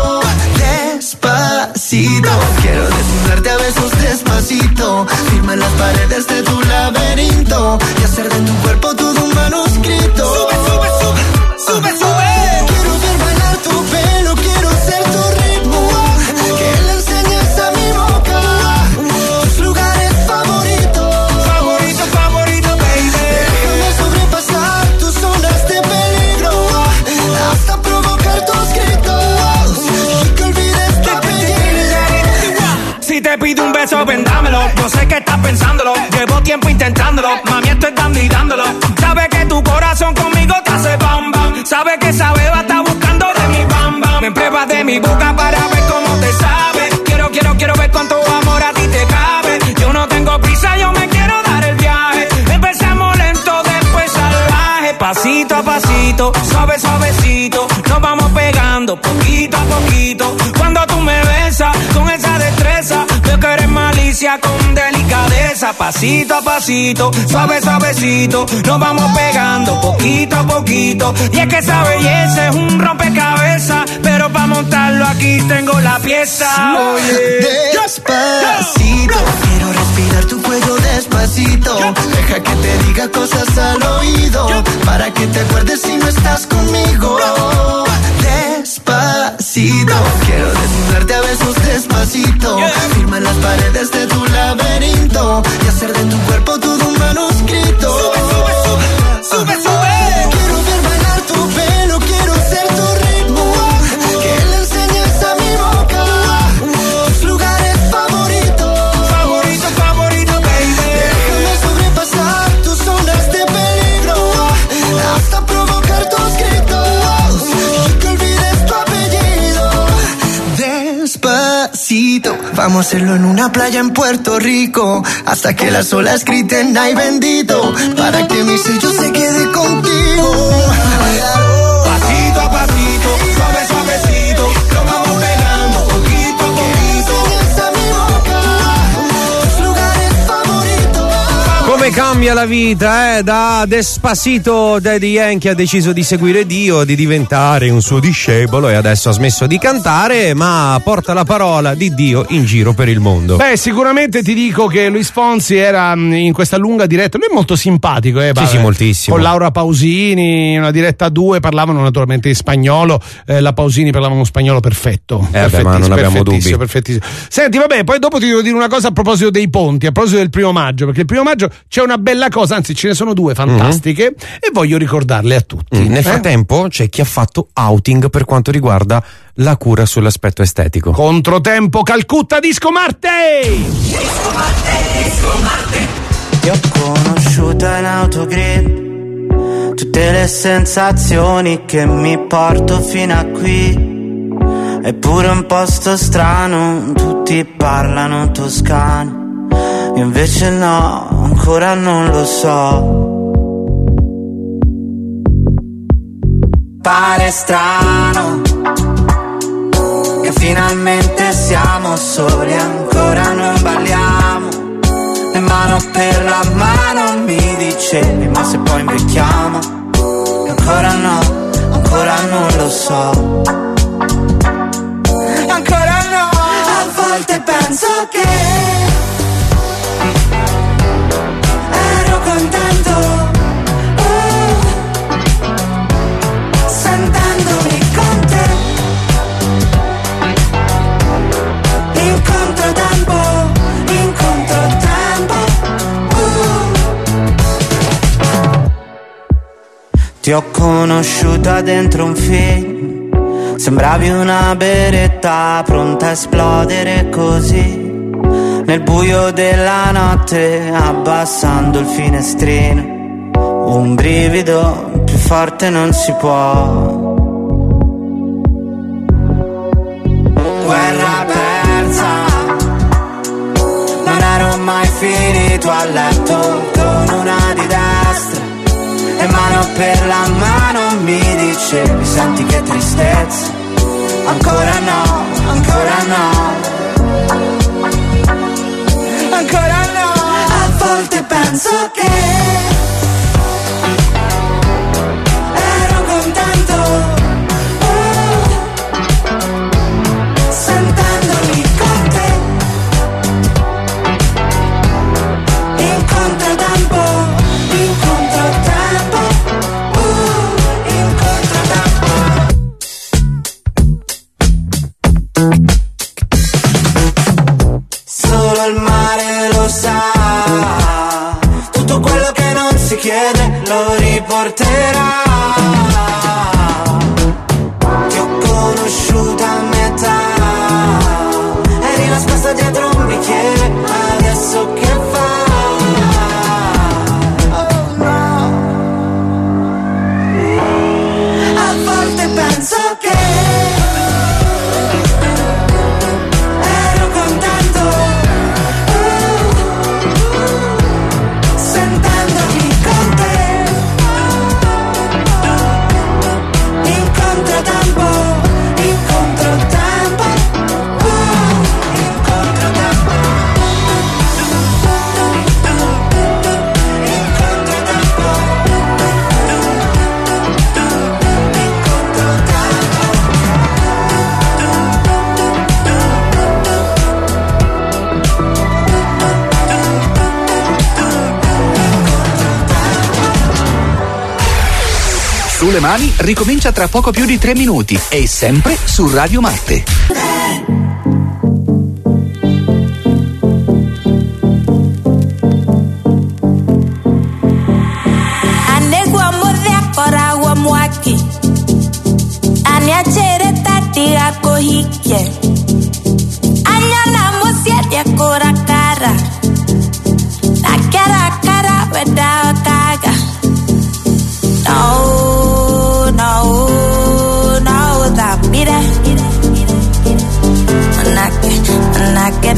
Despacito, quiero desnudarte a besos despacito. Firma las paredes de tu laberinto y hacer de tu cuerpo todo un manuscrito. Sube, sube, sube, sube, sube. Quiero ver bailar tu pelo, quiero ser tu ritmo. Que le enseñes a mi boca tus lugares favoritos. Favorito, favorito, baby. Déjame sobrepasar tus zonas de peligro hasta provocar tus gritos y que olvides tu apellido. Si te pido un beso, vendámelo. Yo sé que estás pensándolo. Llevo tiempo intentándolo. Mami, estoy dando y dándolo. Sabe que tu corazón conmigo te hace bam bam. Sabe que esa beba está buscando de mi bam bam. Me pruebas de mi boca para ver cómo te sabe. Quiero, quiero, quiero ver cuánto amor a ti te cabe. Yo no tengo prisa, yo me quiero dar el viaje. Empezamos lento, después salvaje. Pasito a pasito, suave, suavecito. Nos vamos pegando poquito a poquito. Cuando tú me besas con esa destreza, veo que eres malicia con delicadeza. Pasito a pasito, suave, suavecito. Nos vamos pegando poquito a poquito. Y es que esa belleza es un rompecabezas, pero para montarlo aquí tengo la pieza. Oye, Despacito, quiero respirar tu cuello despacito. Deja que te diga cosas al oído, para que te acuerdes si no estás conmigo. Despacito, quiero desnudarte a besos despacito. Firma las paredes de tu laberinto y hacer de tu cuerpo todo un manuscrito. Sube, sube, sube, sube, sube. Quiero ver bailar tu pelo, quiero ser tu ritmo. Que le enseñes a mi boca tus Vamos a hacerlo en una playa en Puerto Rico, hasta que las olas griten ay bendito, para que mi sello se quede contigo. Pasito a pasito, suave suavecito, lo vamos pegando poquito a poquito. Tus lugares favoritos. Come cambia la vita, eh? Da Despacito Daddy Yankee ha deciso di seguire Dio, di diventare un suo discepolo e adesso ha smesso di cantare, ma porta la parola di Dio in giro per il mondo. Beh, sicuramente ti dico che Luis Fonsi era in questa lunga diretta, lui è molto simpatico, eh, sì, sì, moltissimo. Con Laura Pausini, una diretta a due, parlavano naturalmente in spagnolo, eh, la Pausini parlava uno spagnolo perfetto. Eh, beh, ma non abbiamo dubbi. Perfettissimo. Senti, vabbè, poi dopo ti devo dire una cosa a proposito dei ponti, a proposito del primo maggio, perché il primo maggio c'è una bella cosa, anzi ce ne sono due fantastiche, mm-hmm. e voglio ricordarle a tutti. Mm, nel eh? frattempo c'è chi ha fatto outing per quanto riguarda la cura sull'aspetto estetico. Controtempo, Calcutta, Disco Marte! Disco Marte, Disco Marte. Ti ho conosciuta in autogrill, tutte le sensazioni che mi porto fino a qui. Eppure un posto strano, tutti parlano toscano, io invece no, ancora non lo so. Pare strano che finalmente siamo soli, ancora non balliamo, le mano per la mano mi dicevi, ma se poi invecchiamo, e ancora no, ancora non lo so. Ancora no, a volte penso che ero contento, oh, sentendomi con te. Incontro tempo, incontro tempo, uh. Ti ho conosciuta dentro un film, sembravi una beretta pronta a esplodere così nel buio della notte, abbassando il finestrino. Un brivido più forte non si può. Guerra persa, non ero mai finito a letto con una di destra e mano per la mano mi dicevi, senti che tristezza, ancora no, ancora no, ancora no. A volte penso che ero contento, oh, sentendomi con te. Incontro tempo, incontro tempo, uh, incontro tempo. Solo il mare lo sa, tutto quello che non si chiede lo riporterà. Ti ho conosciuta a metà, eri nascosta dietro un bicchiere, adesso che fai? Oh no, a volte penso che ero contento, uh, sentendomi con te. Incontro tempo, incontro tempo, uh, incontro tempo. Incontro tempo, incontro Sulle mani ricomincia tra poco più di tre minuti e sempre su Radio Marte. Anegua morrea coragua muaki, ania chere tati akohike, anya namo siete kora cara, la cara cara weda kaga. No, no, no, that mire, anake, anake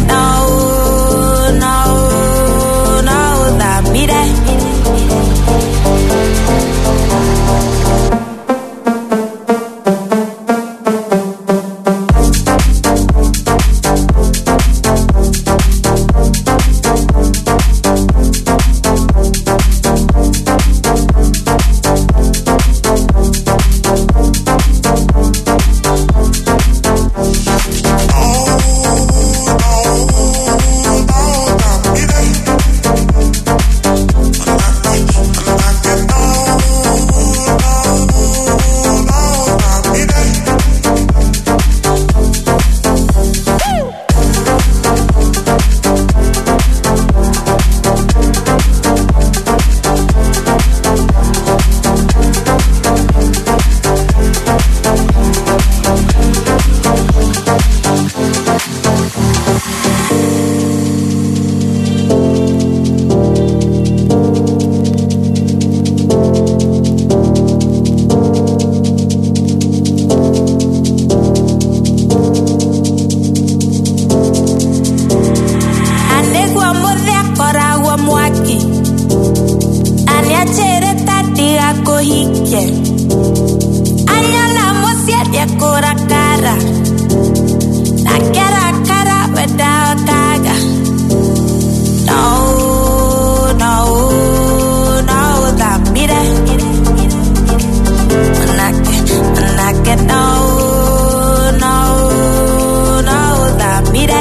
Añalamo siete cora cara. La cara cara without gaga. No, no, no, da mire. Manake, manake, no, no, no, da mire.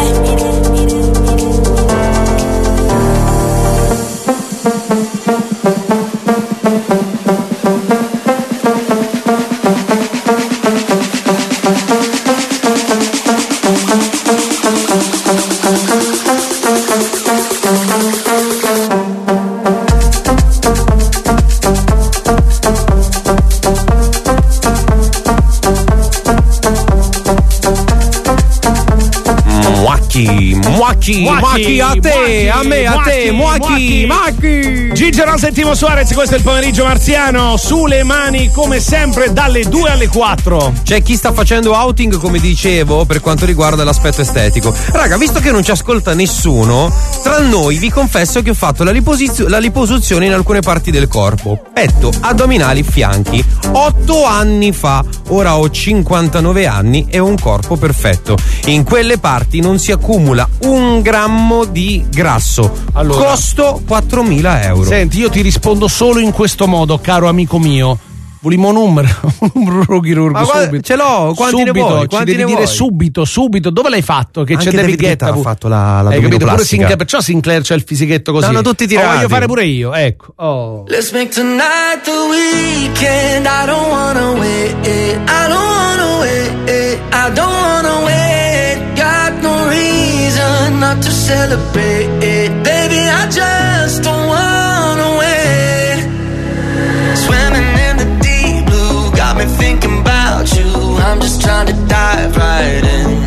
Muacchi, Muacchi, a te, a me, a te, Muacchi, Muacchi. Gigi Rosa e Timo Suarez, questo è il pomeriggio marziano, sulle mani come sempre dalle due alle quattro. C'è chi sta facendo outing, come dicevo, per quanto riguarda l'aspetto estetico. Raga, visto che non ci ascolta nessuno, tra noi vi confesso che ho fatto la, liposizio- la liposuzione in alcune parti del corpo. Petto, addominali, fianchi. Otto anni fa, ora ho cinquantanove anni e ho un corpo perfetto. In quelle parti non si accumula un grammo di grasso. Allora, costo quattromila euro. Senti, io ti rispondo solo in questo modo, caro amico mio. Volimo un numero, un numero chirurgo. Ma guarda, subito. ce l'ho, quanti subito, ne vuoi? Ci Quanti devi ne dire vuoi? subito, subito. Dove l'hai fatto? Che Anche c'è David Guetta. ha fatto la, la Hai capito? Pure abdominoplastica. Sinclair, perciò Sinclair c'ha il fisichetto così. Stanno tutti Lo tirati. voglio fare pure io, ecco. Oh. Let's make tonight the weekend. I don't wanna wait. I don't wanna wait. I don't wanna wait. Got no reason not to celebrate. Baby, I just don't wanna wait. Swimming in the deep blue got me thinking about you. I'm just trying to dive right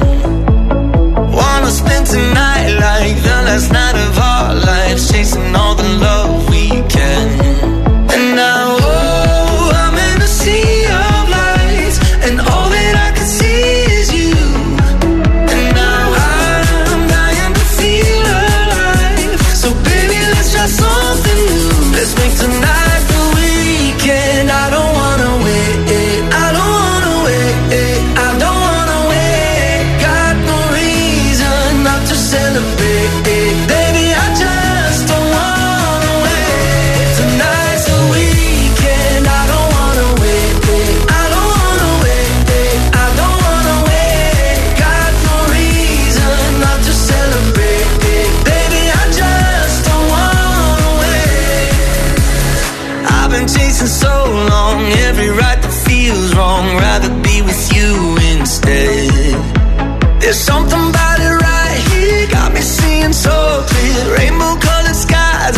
in. Wanna spend tonight like the last night of our lives, chasing all the love we can. And now, oh, I'm in a sea of lights, and all that I can see is you. And now I'm dying to feel alive. So baby, let's try something new. Let's make tonight the weekend. I don't wanna wait. I don't wanna wait. I don't wanna wait. Got no reason not to celebrate. Baby, I just don't wanna wait. Tonight's the weekend. I don't wanna wait. I don't wanna wait. I don't wanna wait. Got no reason not to celebrate. Baby, I just don't wanna wait. I've been chasing so long, every right that feels wrong. Rather be with you instead. There's something about it right here, got me seeing so clear. Rainbow colored skies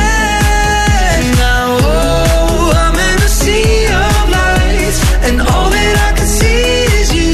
ahead. Now, oh, I'm in a sea of lights, and all that I can see is you.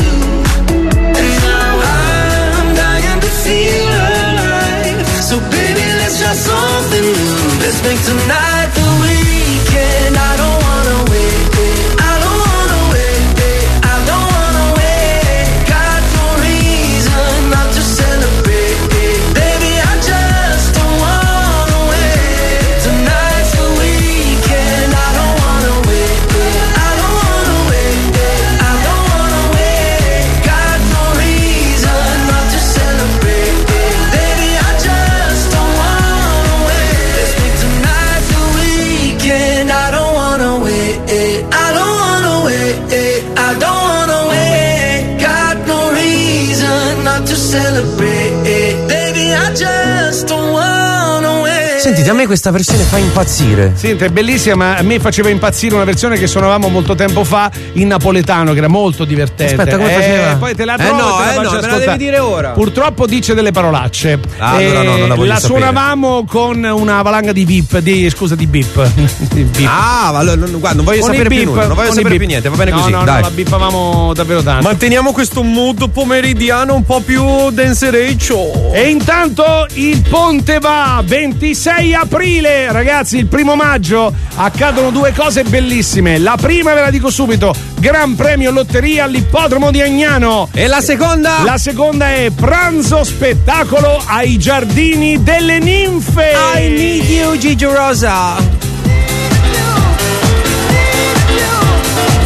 And now I'm dying to feel alive. So baby, let's try something new. Let's make tonight the weekend. I don't wanna wait. I don't wanna wait. I don't wanna wait. Got no reason not to celebrate. Baby, I just don't wanna wait. Tonight's the weekend. I don't wanna wait. I don't wanna wait. I don't wanna wait. Got no reason not to celebrate. Baby, I just don't wanna wait. Let's make tonight the weekend. I don't wanna wait. I don't wanna wait. I don't wanna wait. Got no reason not to celebrate. Baby, I just don't wanna wait. Sentite, a me questa versione fa impazzire. Senti, è bellissima, ma a me faceva impazzire una versione che suonavamo molto tempo fa in napoletano, che era molto divertente. Aspetta, come eh, faceva? Poi te la Eh trovo no, e te la eh faccio no, me la ascoltare. devi dire ora. Purtroppo dice delle parolacce. Ah, allora no, non la voglio La sapere. suonavamo con una valanga di V I P, di, scusa, di bip. Di bip. Ah, ma allora, non, guarda, non voglio Con i sapere più bip, nulla, non voglio con i sapere bip. più niente, va bene no, così, no, dai. No, la bippavamo davvero tanto. Manteniamo questo mood pomeridiano un po' più densereccio. E intanto il ponte va, ventisei aprile, ragazzi, il primo maggio accadono due cose bellissime. La prima ve la dico subito, Gran Premio Lotteria all'ippodromo di Agnano. E la seconda? La seconda è pranzo spettacolo ai Giardini delle Ninfe. I need you, Gigi Rosa.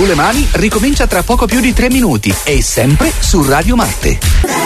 Sulle mani ricomincia tra poco più di tre minuti e sempre su Radio Marte.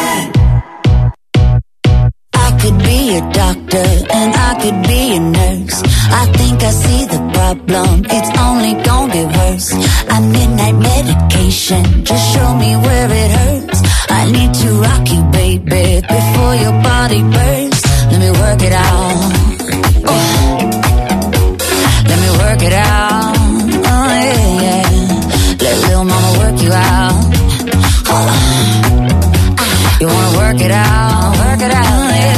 I could be a doctor and I could be a nurse. I think I see the problem, it's only gonna get worse. I midnight medication, just show me where it hurts. I need to rock you, baby, before your body bursts. Let me work it out. Oh. Let me work it out. Oh yeah, yeah. Let little mama work you out. Oh. You wanna work it out, work it out, yeah.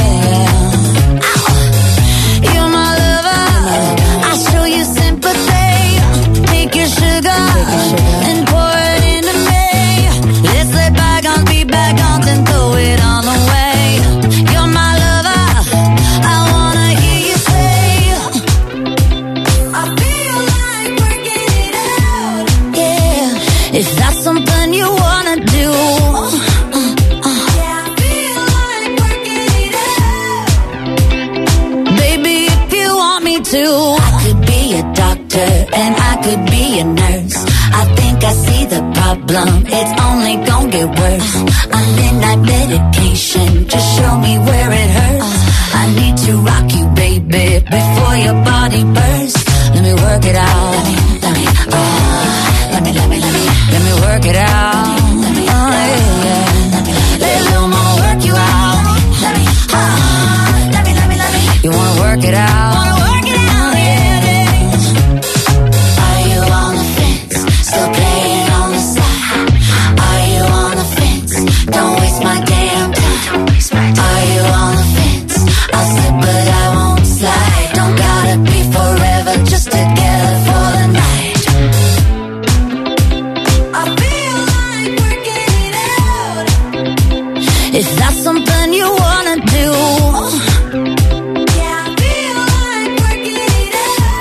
And pour it into me. Let's let bygones be bygones and throw it on the way. You're my lover, I wanna hear you say, I feel like working it out. Yeah, if that's something you wanna do. uh, uh. Yeah, I feel like working it out. Baby, if you want me to, I could be a doctor and I could be a nurse. I think I see the problem, it's only gonna get worse. I'm midnight medication, just show me where it hurts. I need to rock you, baby, before your body bursts. Let me work it out. Let me, let me, oh, let me, let me, let me, let me work it out. Let me, oh, yeah, yeah. Let me, let little mama work you out. Let me, oh, let me, let me, let me. You wanna work it out? Wanna work it out, yeah, yeah. Are you on the fence? Still playing on the side? Are you on the fence? Don't waste my damn time. Are you on the fence? I'll slip but I won't slide. Don't gotta be forever, just together for the night. I feel like working it out. If that's something you wanna do. Yeah, I feel like working it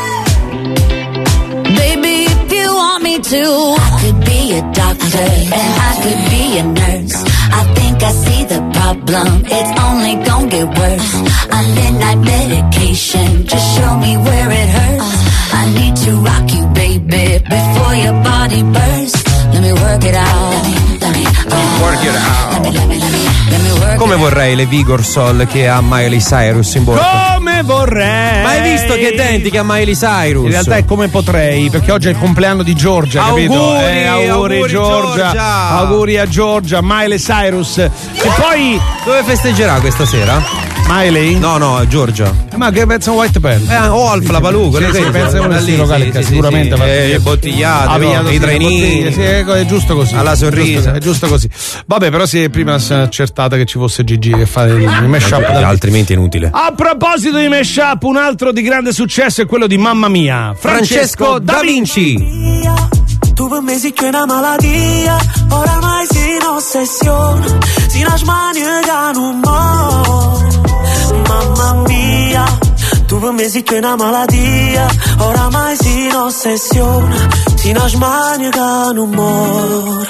out. Baby, if you want me to, I could be a doctor and I could be a nurse. I think I see the problem, it's only gonna get worse. I'm midnight medication, just show me where it hurts. I need to rock you, baby, before your body bursts. Let me work it out. Let me, let me, oh. Work it out. Let me, let me, let me, let me work Come it out. vorrei le Vigor Sol che ha Miley Cyrus in bordo. Come vorrei! Ma hai visto che denti che ha Miley Cyrus? In realtà è come potrei, perché oggi è il compleanno di Giorgia, capito? Auguri, Eh, auguri, auguri, Giorgia. Giorgia. Auguri a Giorgia, Miley Cyrus. E poi dove festeggerà questa sera? Miley? No, no, Giorgia. Ma che pensa un White Band? Eh, o Alf la Paluca, sì, sì, pensa a uno lì, sì, locale sì, che sì, sicuramente sì, va eh, bottigliate, no, i trenini. Sì, è, è giusto così. Alla sorrisa. È giusto così. Vabbè, però si è prima accertata che ci fosse Gigi che fa il mashup. Eh, altrimenti è inutile. A proposito di mashup, un altro di grande successo è quello di Mamma Mia, Francesco Francesco, Da Vinci. Tu per me sei che una malattia, oramai si in ossessione, si una smania che non muore. Mamma mia, tu per me sei che una malattia, oramai si in ossessione, si una smania che non muore.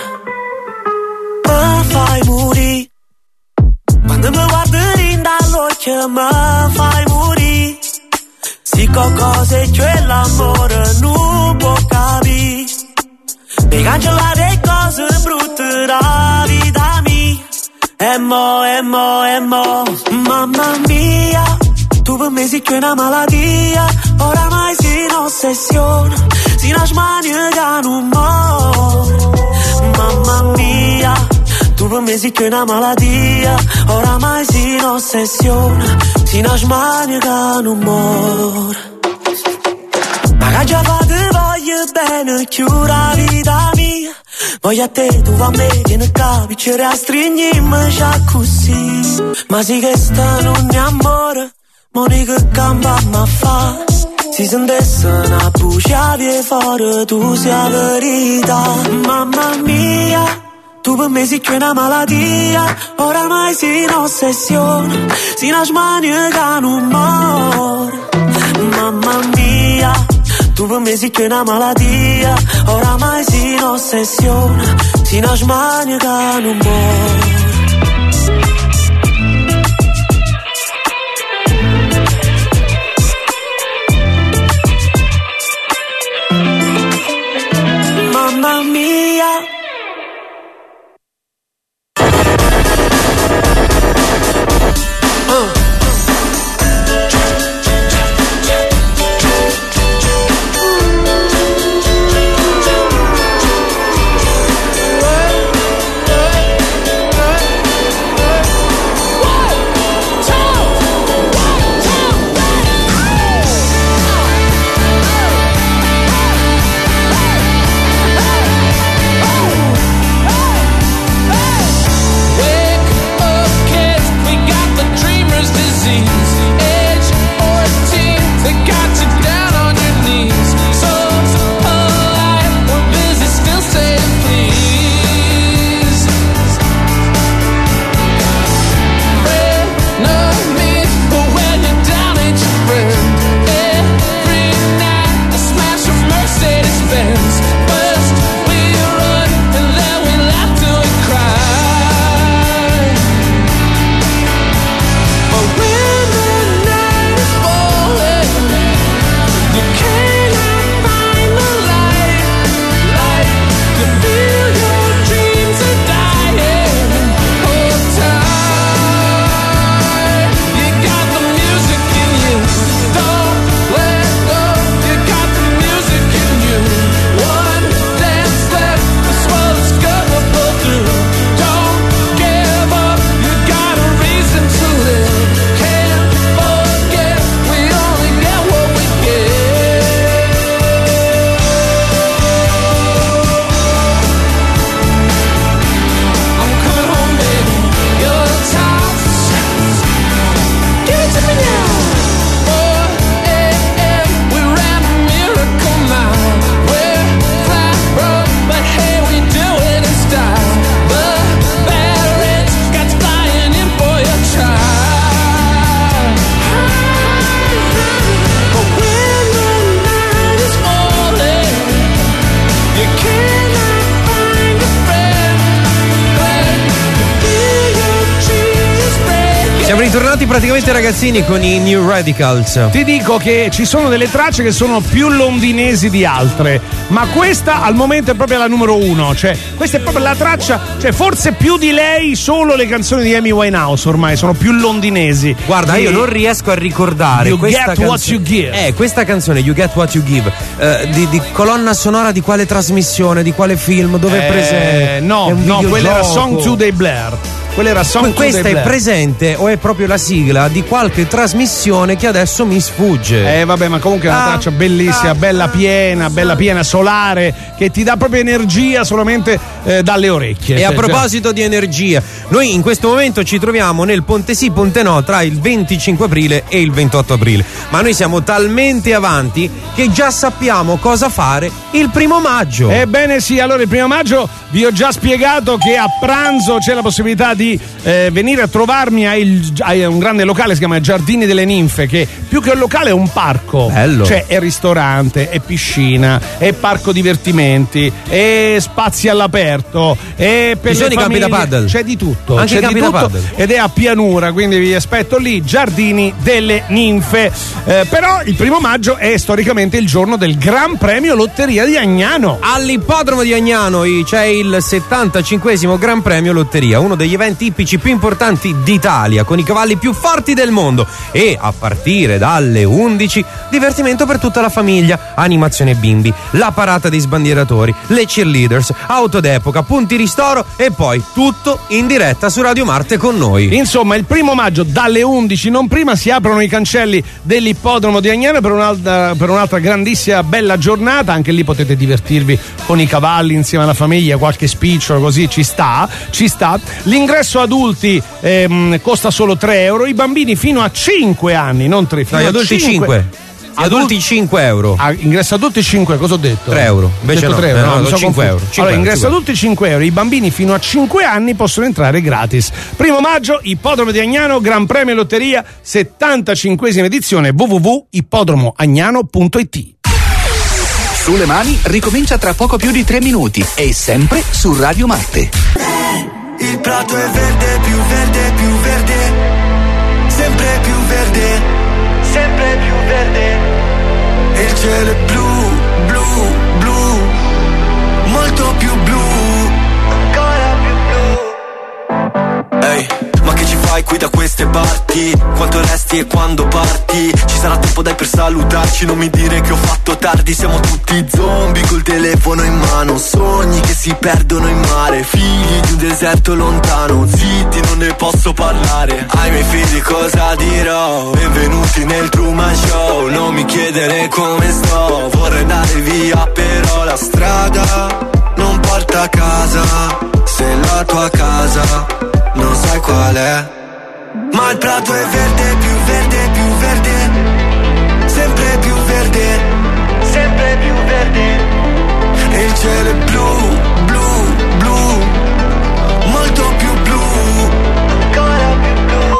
Mi fai morire, quando mi guardi dall'occhio mi fai morire. Si qualcosa è che l'amore non può capire. Per cancellare cose brutte da vita mia. E mo, e mo, e mo. Mamma mia, tu per me sei che una malattia, oramai si in ossessione, si una smania che non muore. Mamma mia, tu per me sei che una malattia, oramai si in ossessione, si una smania che non muore. Ma già fate voglio bene, chiura vita mia. Voglio a te, tu a me, che ne capi, ci restringiamo già così. Ma sì che sta non è amore, Monica camba ma fa. Si sentisse una buccia via fuori, tu sei la verità. Mamma mia, tu per me sei che una malattia, oramai si in ossessione, si una smania che non muore. Mamma mia, tu per me sei che una malattia, oramai si in ossessione, si una smania che non muore. Mamma ritornati praticamente ragazzini con i New Radicals. Ti dico che ci sono delle tracce che sono più londinesi di altre, ma questa al momento è proprio la numero uno, cioè questa è proprio la traccia, cioè forse più di lei solo le canzoni di Amy Winehouse ormai sono più londinesi. Guarda, di... io non riesco a ricordare You questa Get canzo- What You Give. Eh, questa canzone You Get What You Give, eh, di, di colonna sonora di quale trasmissione, di quale film, dove è Eh, presente? no, È un no, quella era videogioco. Song to the Blair. Quella era Song Que- to Questa the è Blair. presente o è proprio la sigla di qualche trasmissione che adesso mi sfugge? Eh vabbè, ma comunque è una Ah, traccia bellissima, ah, bella piena, bella piena, solare, che ti dà proprio energia solamente eh, dalle orecchie. E a Cioè, proposito di energia, noi in questo momento ci troviamo nel Ponte sì, Ponte no tra il venticinque aprile e il ventotto aprile, ma noi siamo talmente avanti che già sappiamo cosa fare il primo maggio. Ebbene sì, allora il primo maggio vi ho già spiegato che a pranzo c'è la possibilità di eh, venire a trovarmi a, il, a un grande locale, si chiama Giardini delle Ninfe, che più che un locale è un parco. Bello. Cioè è ristorante, è piscina, è parco divertimenti, è spazi all'aperto, è per Ci le sono i campi da famiglie, paddle? c'è di tutto. Anche c'è i campi di da tutto paddle? ed è a pianura, quindi vi aspetto lì, Giardini delle Ninfe. Eh, però il primo maggio è storicamente il giorno del Gran Premio Lotteria di Agnano. All'ippodromo di Agnano c'è il settantacinquesimo Gran Premio Lotteria, uno degli eventi ippici più importanti d'Italia, con i cavalli più forti del mondo, e a partire dalle undici divertimento per tutta la famiglia, animazione bimbi, la parata dei sbandieratori, le cheerleaders, auto d'epoca, punti ristoro e poi tutto in diretta su Radio Marte con noi. Insomma, il primo maggio dalle undici, non prima, si aprono i cancelli dell'ippodromo di Agnano per un'altra, per un'altra grandissima bella giornata. Anche lì potete divertirvi con i cavalli insieme alla famiglia, qualche spicciolo così ci sta, ci sta. L'ingresso adulti ehm, costa solo tre euro, i bambini fino a cinque anni, non tre, fino No, gli a adulti cinque. Gli adulti cinque euro. Ah, ingresso adulti cinque, cosa ho detto? tre euro. Ho Invece detto no, tre euro, eh, no, mi sono cinque confuso. euro. cinque Allora, euro, ingresso cinque adulti cinque euro, i bambini fino a cinque anni possono entrare gratis. Primo maggio, Ippodromo di Agnano, Gran Premio Lotteria, settantacinquesima edizione, w w w punto ippodromo agnano punto i t. Sulle mani ricomincia tra poco più di tre minuti e sempre su Radio Marte. Il prato è verde, più verde, più verde, sempre più verde, sempre più verde. E il cielo è blu, blu, blu, molto più blu, ancora più blu. Ehi, ma che ci fai qui da queste parti? Quanto resti e quando parti? Ci sarà tempo dai per salutarci, non mi dire che ho fatto tardi. Siamo tutti zombie col telefono in mano, sogni che si perdono in mare, figli di un deserto lontano, zitti non ne posso parlare. Ai miei figli cosa dirò? Benvenuti nel Truman Show, non mi chiedere come sto, vorrei andare via però la strada non porta a casa, se la tua casa non sai qual è. Ma il prato è verde, più verde, più verde, sempre più verde, sempre più verde. E il cielo è blu, blu, blu, molto più blu, ancora più blu.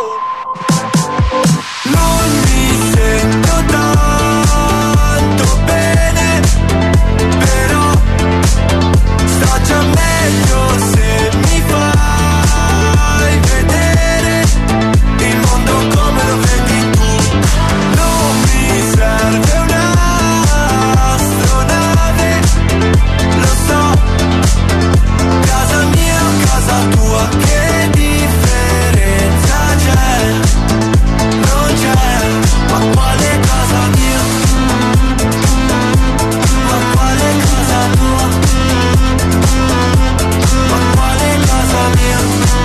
Non mi sento tanto bene, però sta già meglio se mi fai vedere il mondo come lo vedi tu. Non mi serve un'astronave, lo so, casa mia o casa tua, che differenza c'è? Non c'è, ma quale casa mia? Ma quale casa tua? Ma quale casa mia?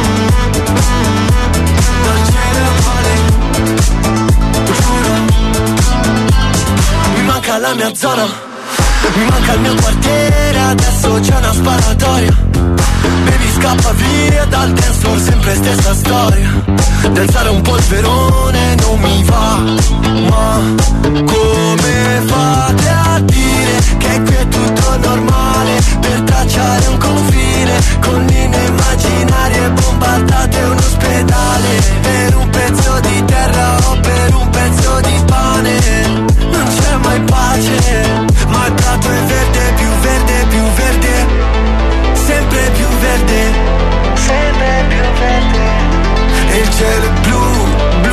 Non c'è da fare, giuro. Mi manca la mia zona, mi manca il mio quartiere, adesso c'è una sparatoria. Baby scappa via dal dance floor, sempre stessa storia. Danzare un polverone non mi va, ma come fate a dire che qui è tutto normale? Per tracciare un confine con linee immaginarie, bombardate un ospedale per un pezzo di terra o per un pezzo di pane. Non c'è mai pace, ma il prato è verde, più verde, più verde, sempre più verde, sempre più verde. E il cielo è blu,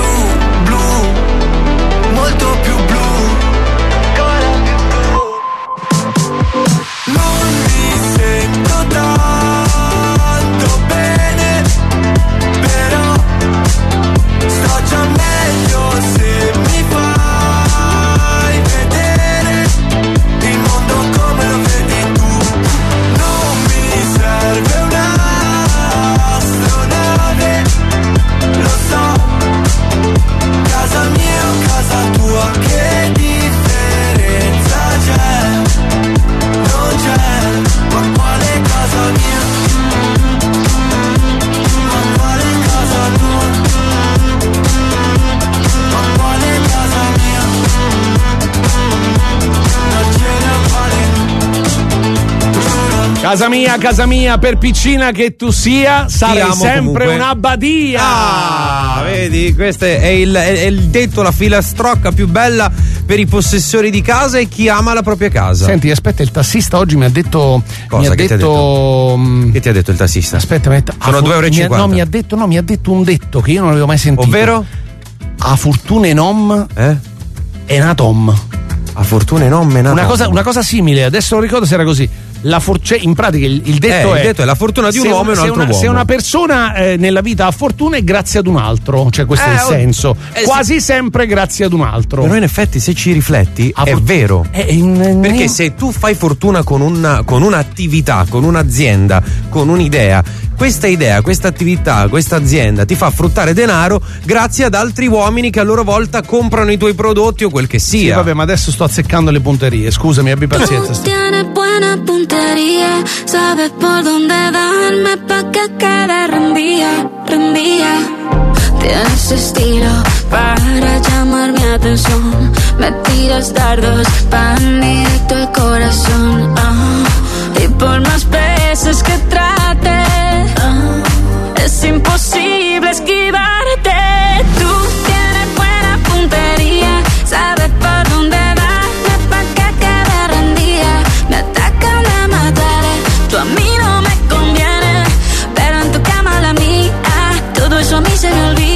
Casa mia, casa mia, per piccina che tu sia, sarai sempre comunque. una badia. Ah, vedi, questo è il, è il detto, la filastrocca più bella per i possessori di casa e chi ama la propria casa. Senti, aspetta, il tassista oggi mi ha detto. Cosa? Mi ha che detto, ti ha detto? Che ti ha detto il tassista? Aspetta, aspetta. Sono due euro e cinquanta. No, mi ha detto, no, mi ha detto un detto che io non avevo mai sentito. Ovvero? A fortuna e nom. Eh? Enatom. A fortuna e nom enatom. Una cosa, una cosa simile, adesso non ricordo se era così. La force, in pratica il, il detto eh, è il detto è la fortuna di un uomo e un altro una, uomo. Se una persona eh, nella vita ha fortuna è grazie ad un altro, cioè questo eh, è il senso. Eh, Quasi sì. sempre grazie ad un altro. Però in effetti se ci rifletti a è for- vero. È in, Perché se tu fai fortuna con, una, con un'attività, con un'azienda, con un'idea, questa idea, questa attività, questa azienda ti fa fruttare denaro grazie ad altri uomini che a loro volta comprano i tuoi prodotti o quel che sia. Sì, vabbè, ma adesso sto azzeccando le punterie. Scusami, abbi pazienza. Tiene buena puntería, sabe por dónde darme pa' que quede rendía, rendía. Tienes estilo para llamar mi atención. Me tiras dardos pa' directo el corazón. Ah, y por más veces que trate, ah, es imposible esquivarte. Tú tienes buena puntería, sabes por dónde darme pa' que quede rendida. Me atacan a matar, tú a mí no me conviene, pero en tu cama la mía, todo eso a mí se me olvida.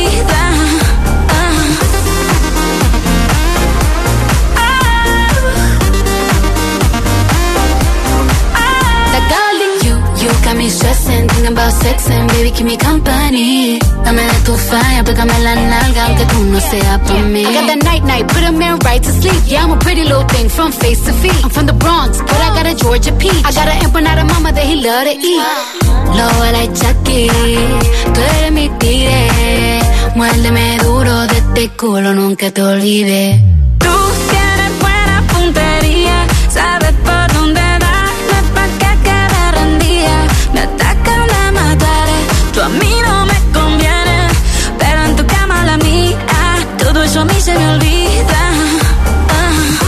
Got me stressing, thinking about sex and baby keep me company. Dame de tu falla, pégame la nalga aunque tú no seas pa' mí. I got that night night, put a man right to sleep. Yeah, I'm a pretty little thing from face to feet. I'm from the Bronx, but I got a Georgia peach. I got an empanada mama that he love to eat. Low like Chucky, tú eres mi tigre. Muérdeme duro de este culo, nunca te olvides. Tú tienes buena puntería, sabes por dónde darme pa' que quede rendida. Me atacan a matar, tú a mí no me conviene, pero en tu cama la mía, todo eso a mí se me olvida. Ah.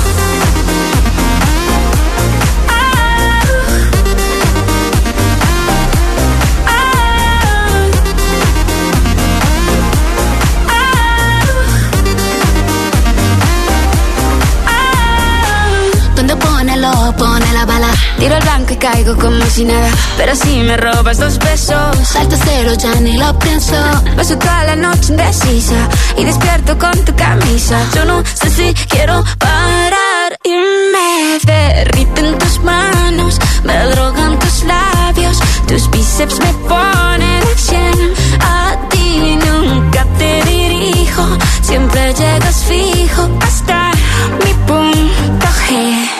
Donde pone el ojo, pone la bala. Tiro el blanco y caigo como si nada. Pero si me robas dos besos, salto cero, ya ni lo pienso. Paso toda la noche indecisa y despierto con tu camisa. Yo no sé si quiero parar y me derriten tus manos, me drogan tus labios, tus bíceps me ponen a cien. A ti nunca te dirijo, siempre llegas fijo hasta mi punto G.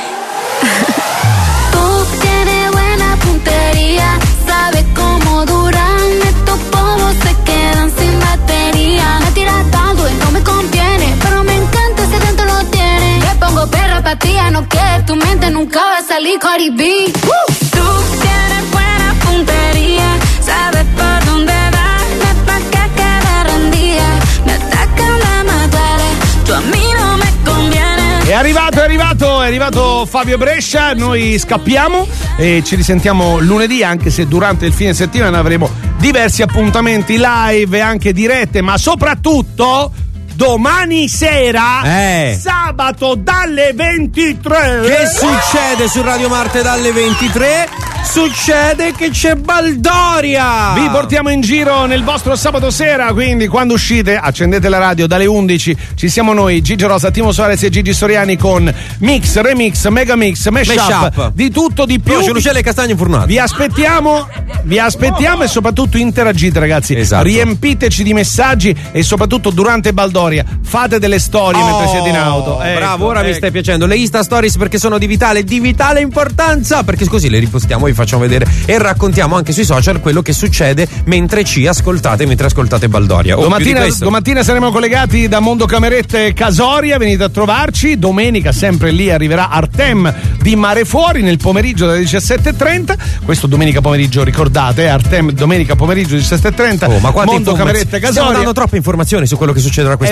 Tú tienes buena puntería, sabes cómo duran estos pomos, se quedan sin batería. Me tiras dando y no me conviene, pero me encanta ese dentro lo tiene. Me pongo perra pa' ti, ya no quede tu mente, nunca va a salir Cardi B. Uh. Tú tienes buena puntería, sabes por dónde darme pa' que quede rendida. Me atacan a matar, tú a mí no me conviene. È arrivato, è arrivato, è arrivato Fabio Brescia, noi scappiamo e ci risentiamo lunedì, anche se durante il fine settimana avremo diversi appuntamenti live e anche dirette, ma soprattutto domani sera, eh. sabato dalle ventitré. Che succede su Radio Marte dalle ventitré? Succede che c'è Baldoria! Vi portiamo in giro nel vostro sabato sera, quindi quando uscite accendete la radio dalle undici, ci siamo noi, Gigi Rosa, Timo Soares e Gigi Soriani con mix, remix, megamix, mashup, Mashup. di tutto, di più. C'è Lucelli e castagne infurnate. Vi aspettiamo, vi aspettiamo e soprattutto interagite, ragazzi. Esatto. Riempiteci di messaggi e soprattutto durante Baldoria fate delle storie oh, mentre siete in auto. Ecco, bravo, ora ecco. mi stai piacendo. Le Insta Stories perché sono di vitale, di vitale importanza, perché così le ripostiamo, vi facciamo vedere e raccontiamo anche sui social quello che succede mentre ci ascoltate, mentre ascoltate Baldoria. Oh, Domattina, domattina saremo collegati da Mondo Camerette Casoria, venite a trovarci. Domenica sempre lì arriverà Artem di Mare Fuori nel pomeriggio dalle diciassette e trenta. Questo domenica pomeriggio, ricordate, Artem domenica pomeriggio diciassette e trenta. Oh, ma quante Mondo Camerette Casoria. Stiamo dando troppe informazioni su quello che succederà questo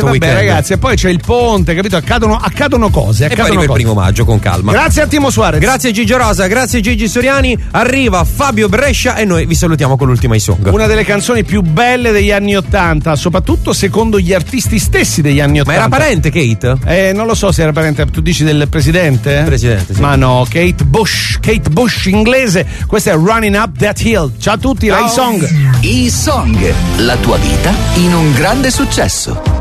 questo vabbè, weekend. ragazzi, e poi c'è il ponte, capito? Accadono, accadono cose. E poi Accadono arriva il cose. primo maggio con calma. Grazie a Timo Suarez. Grazie Gigi Rosa, grazie Gigi Soriani. Arriva Fabio Brescia e noi vi salutiamo con l'ultima song. Una delle canzoni più belle degli anni Ottanta, soprattutto secondo gli artisti stessi degli anni Ottanta. Ma era parente Kate? Eh, non lo so se era parente. Tu dici del presidente? Presidente, sì. Ma no, Kate Bush, Kate Bush inglese. Questa è Running Up That Hill. Ciao a tutti, la Ciao. E-Song. E-Song, la tua vita in un grande successo.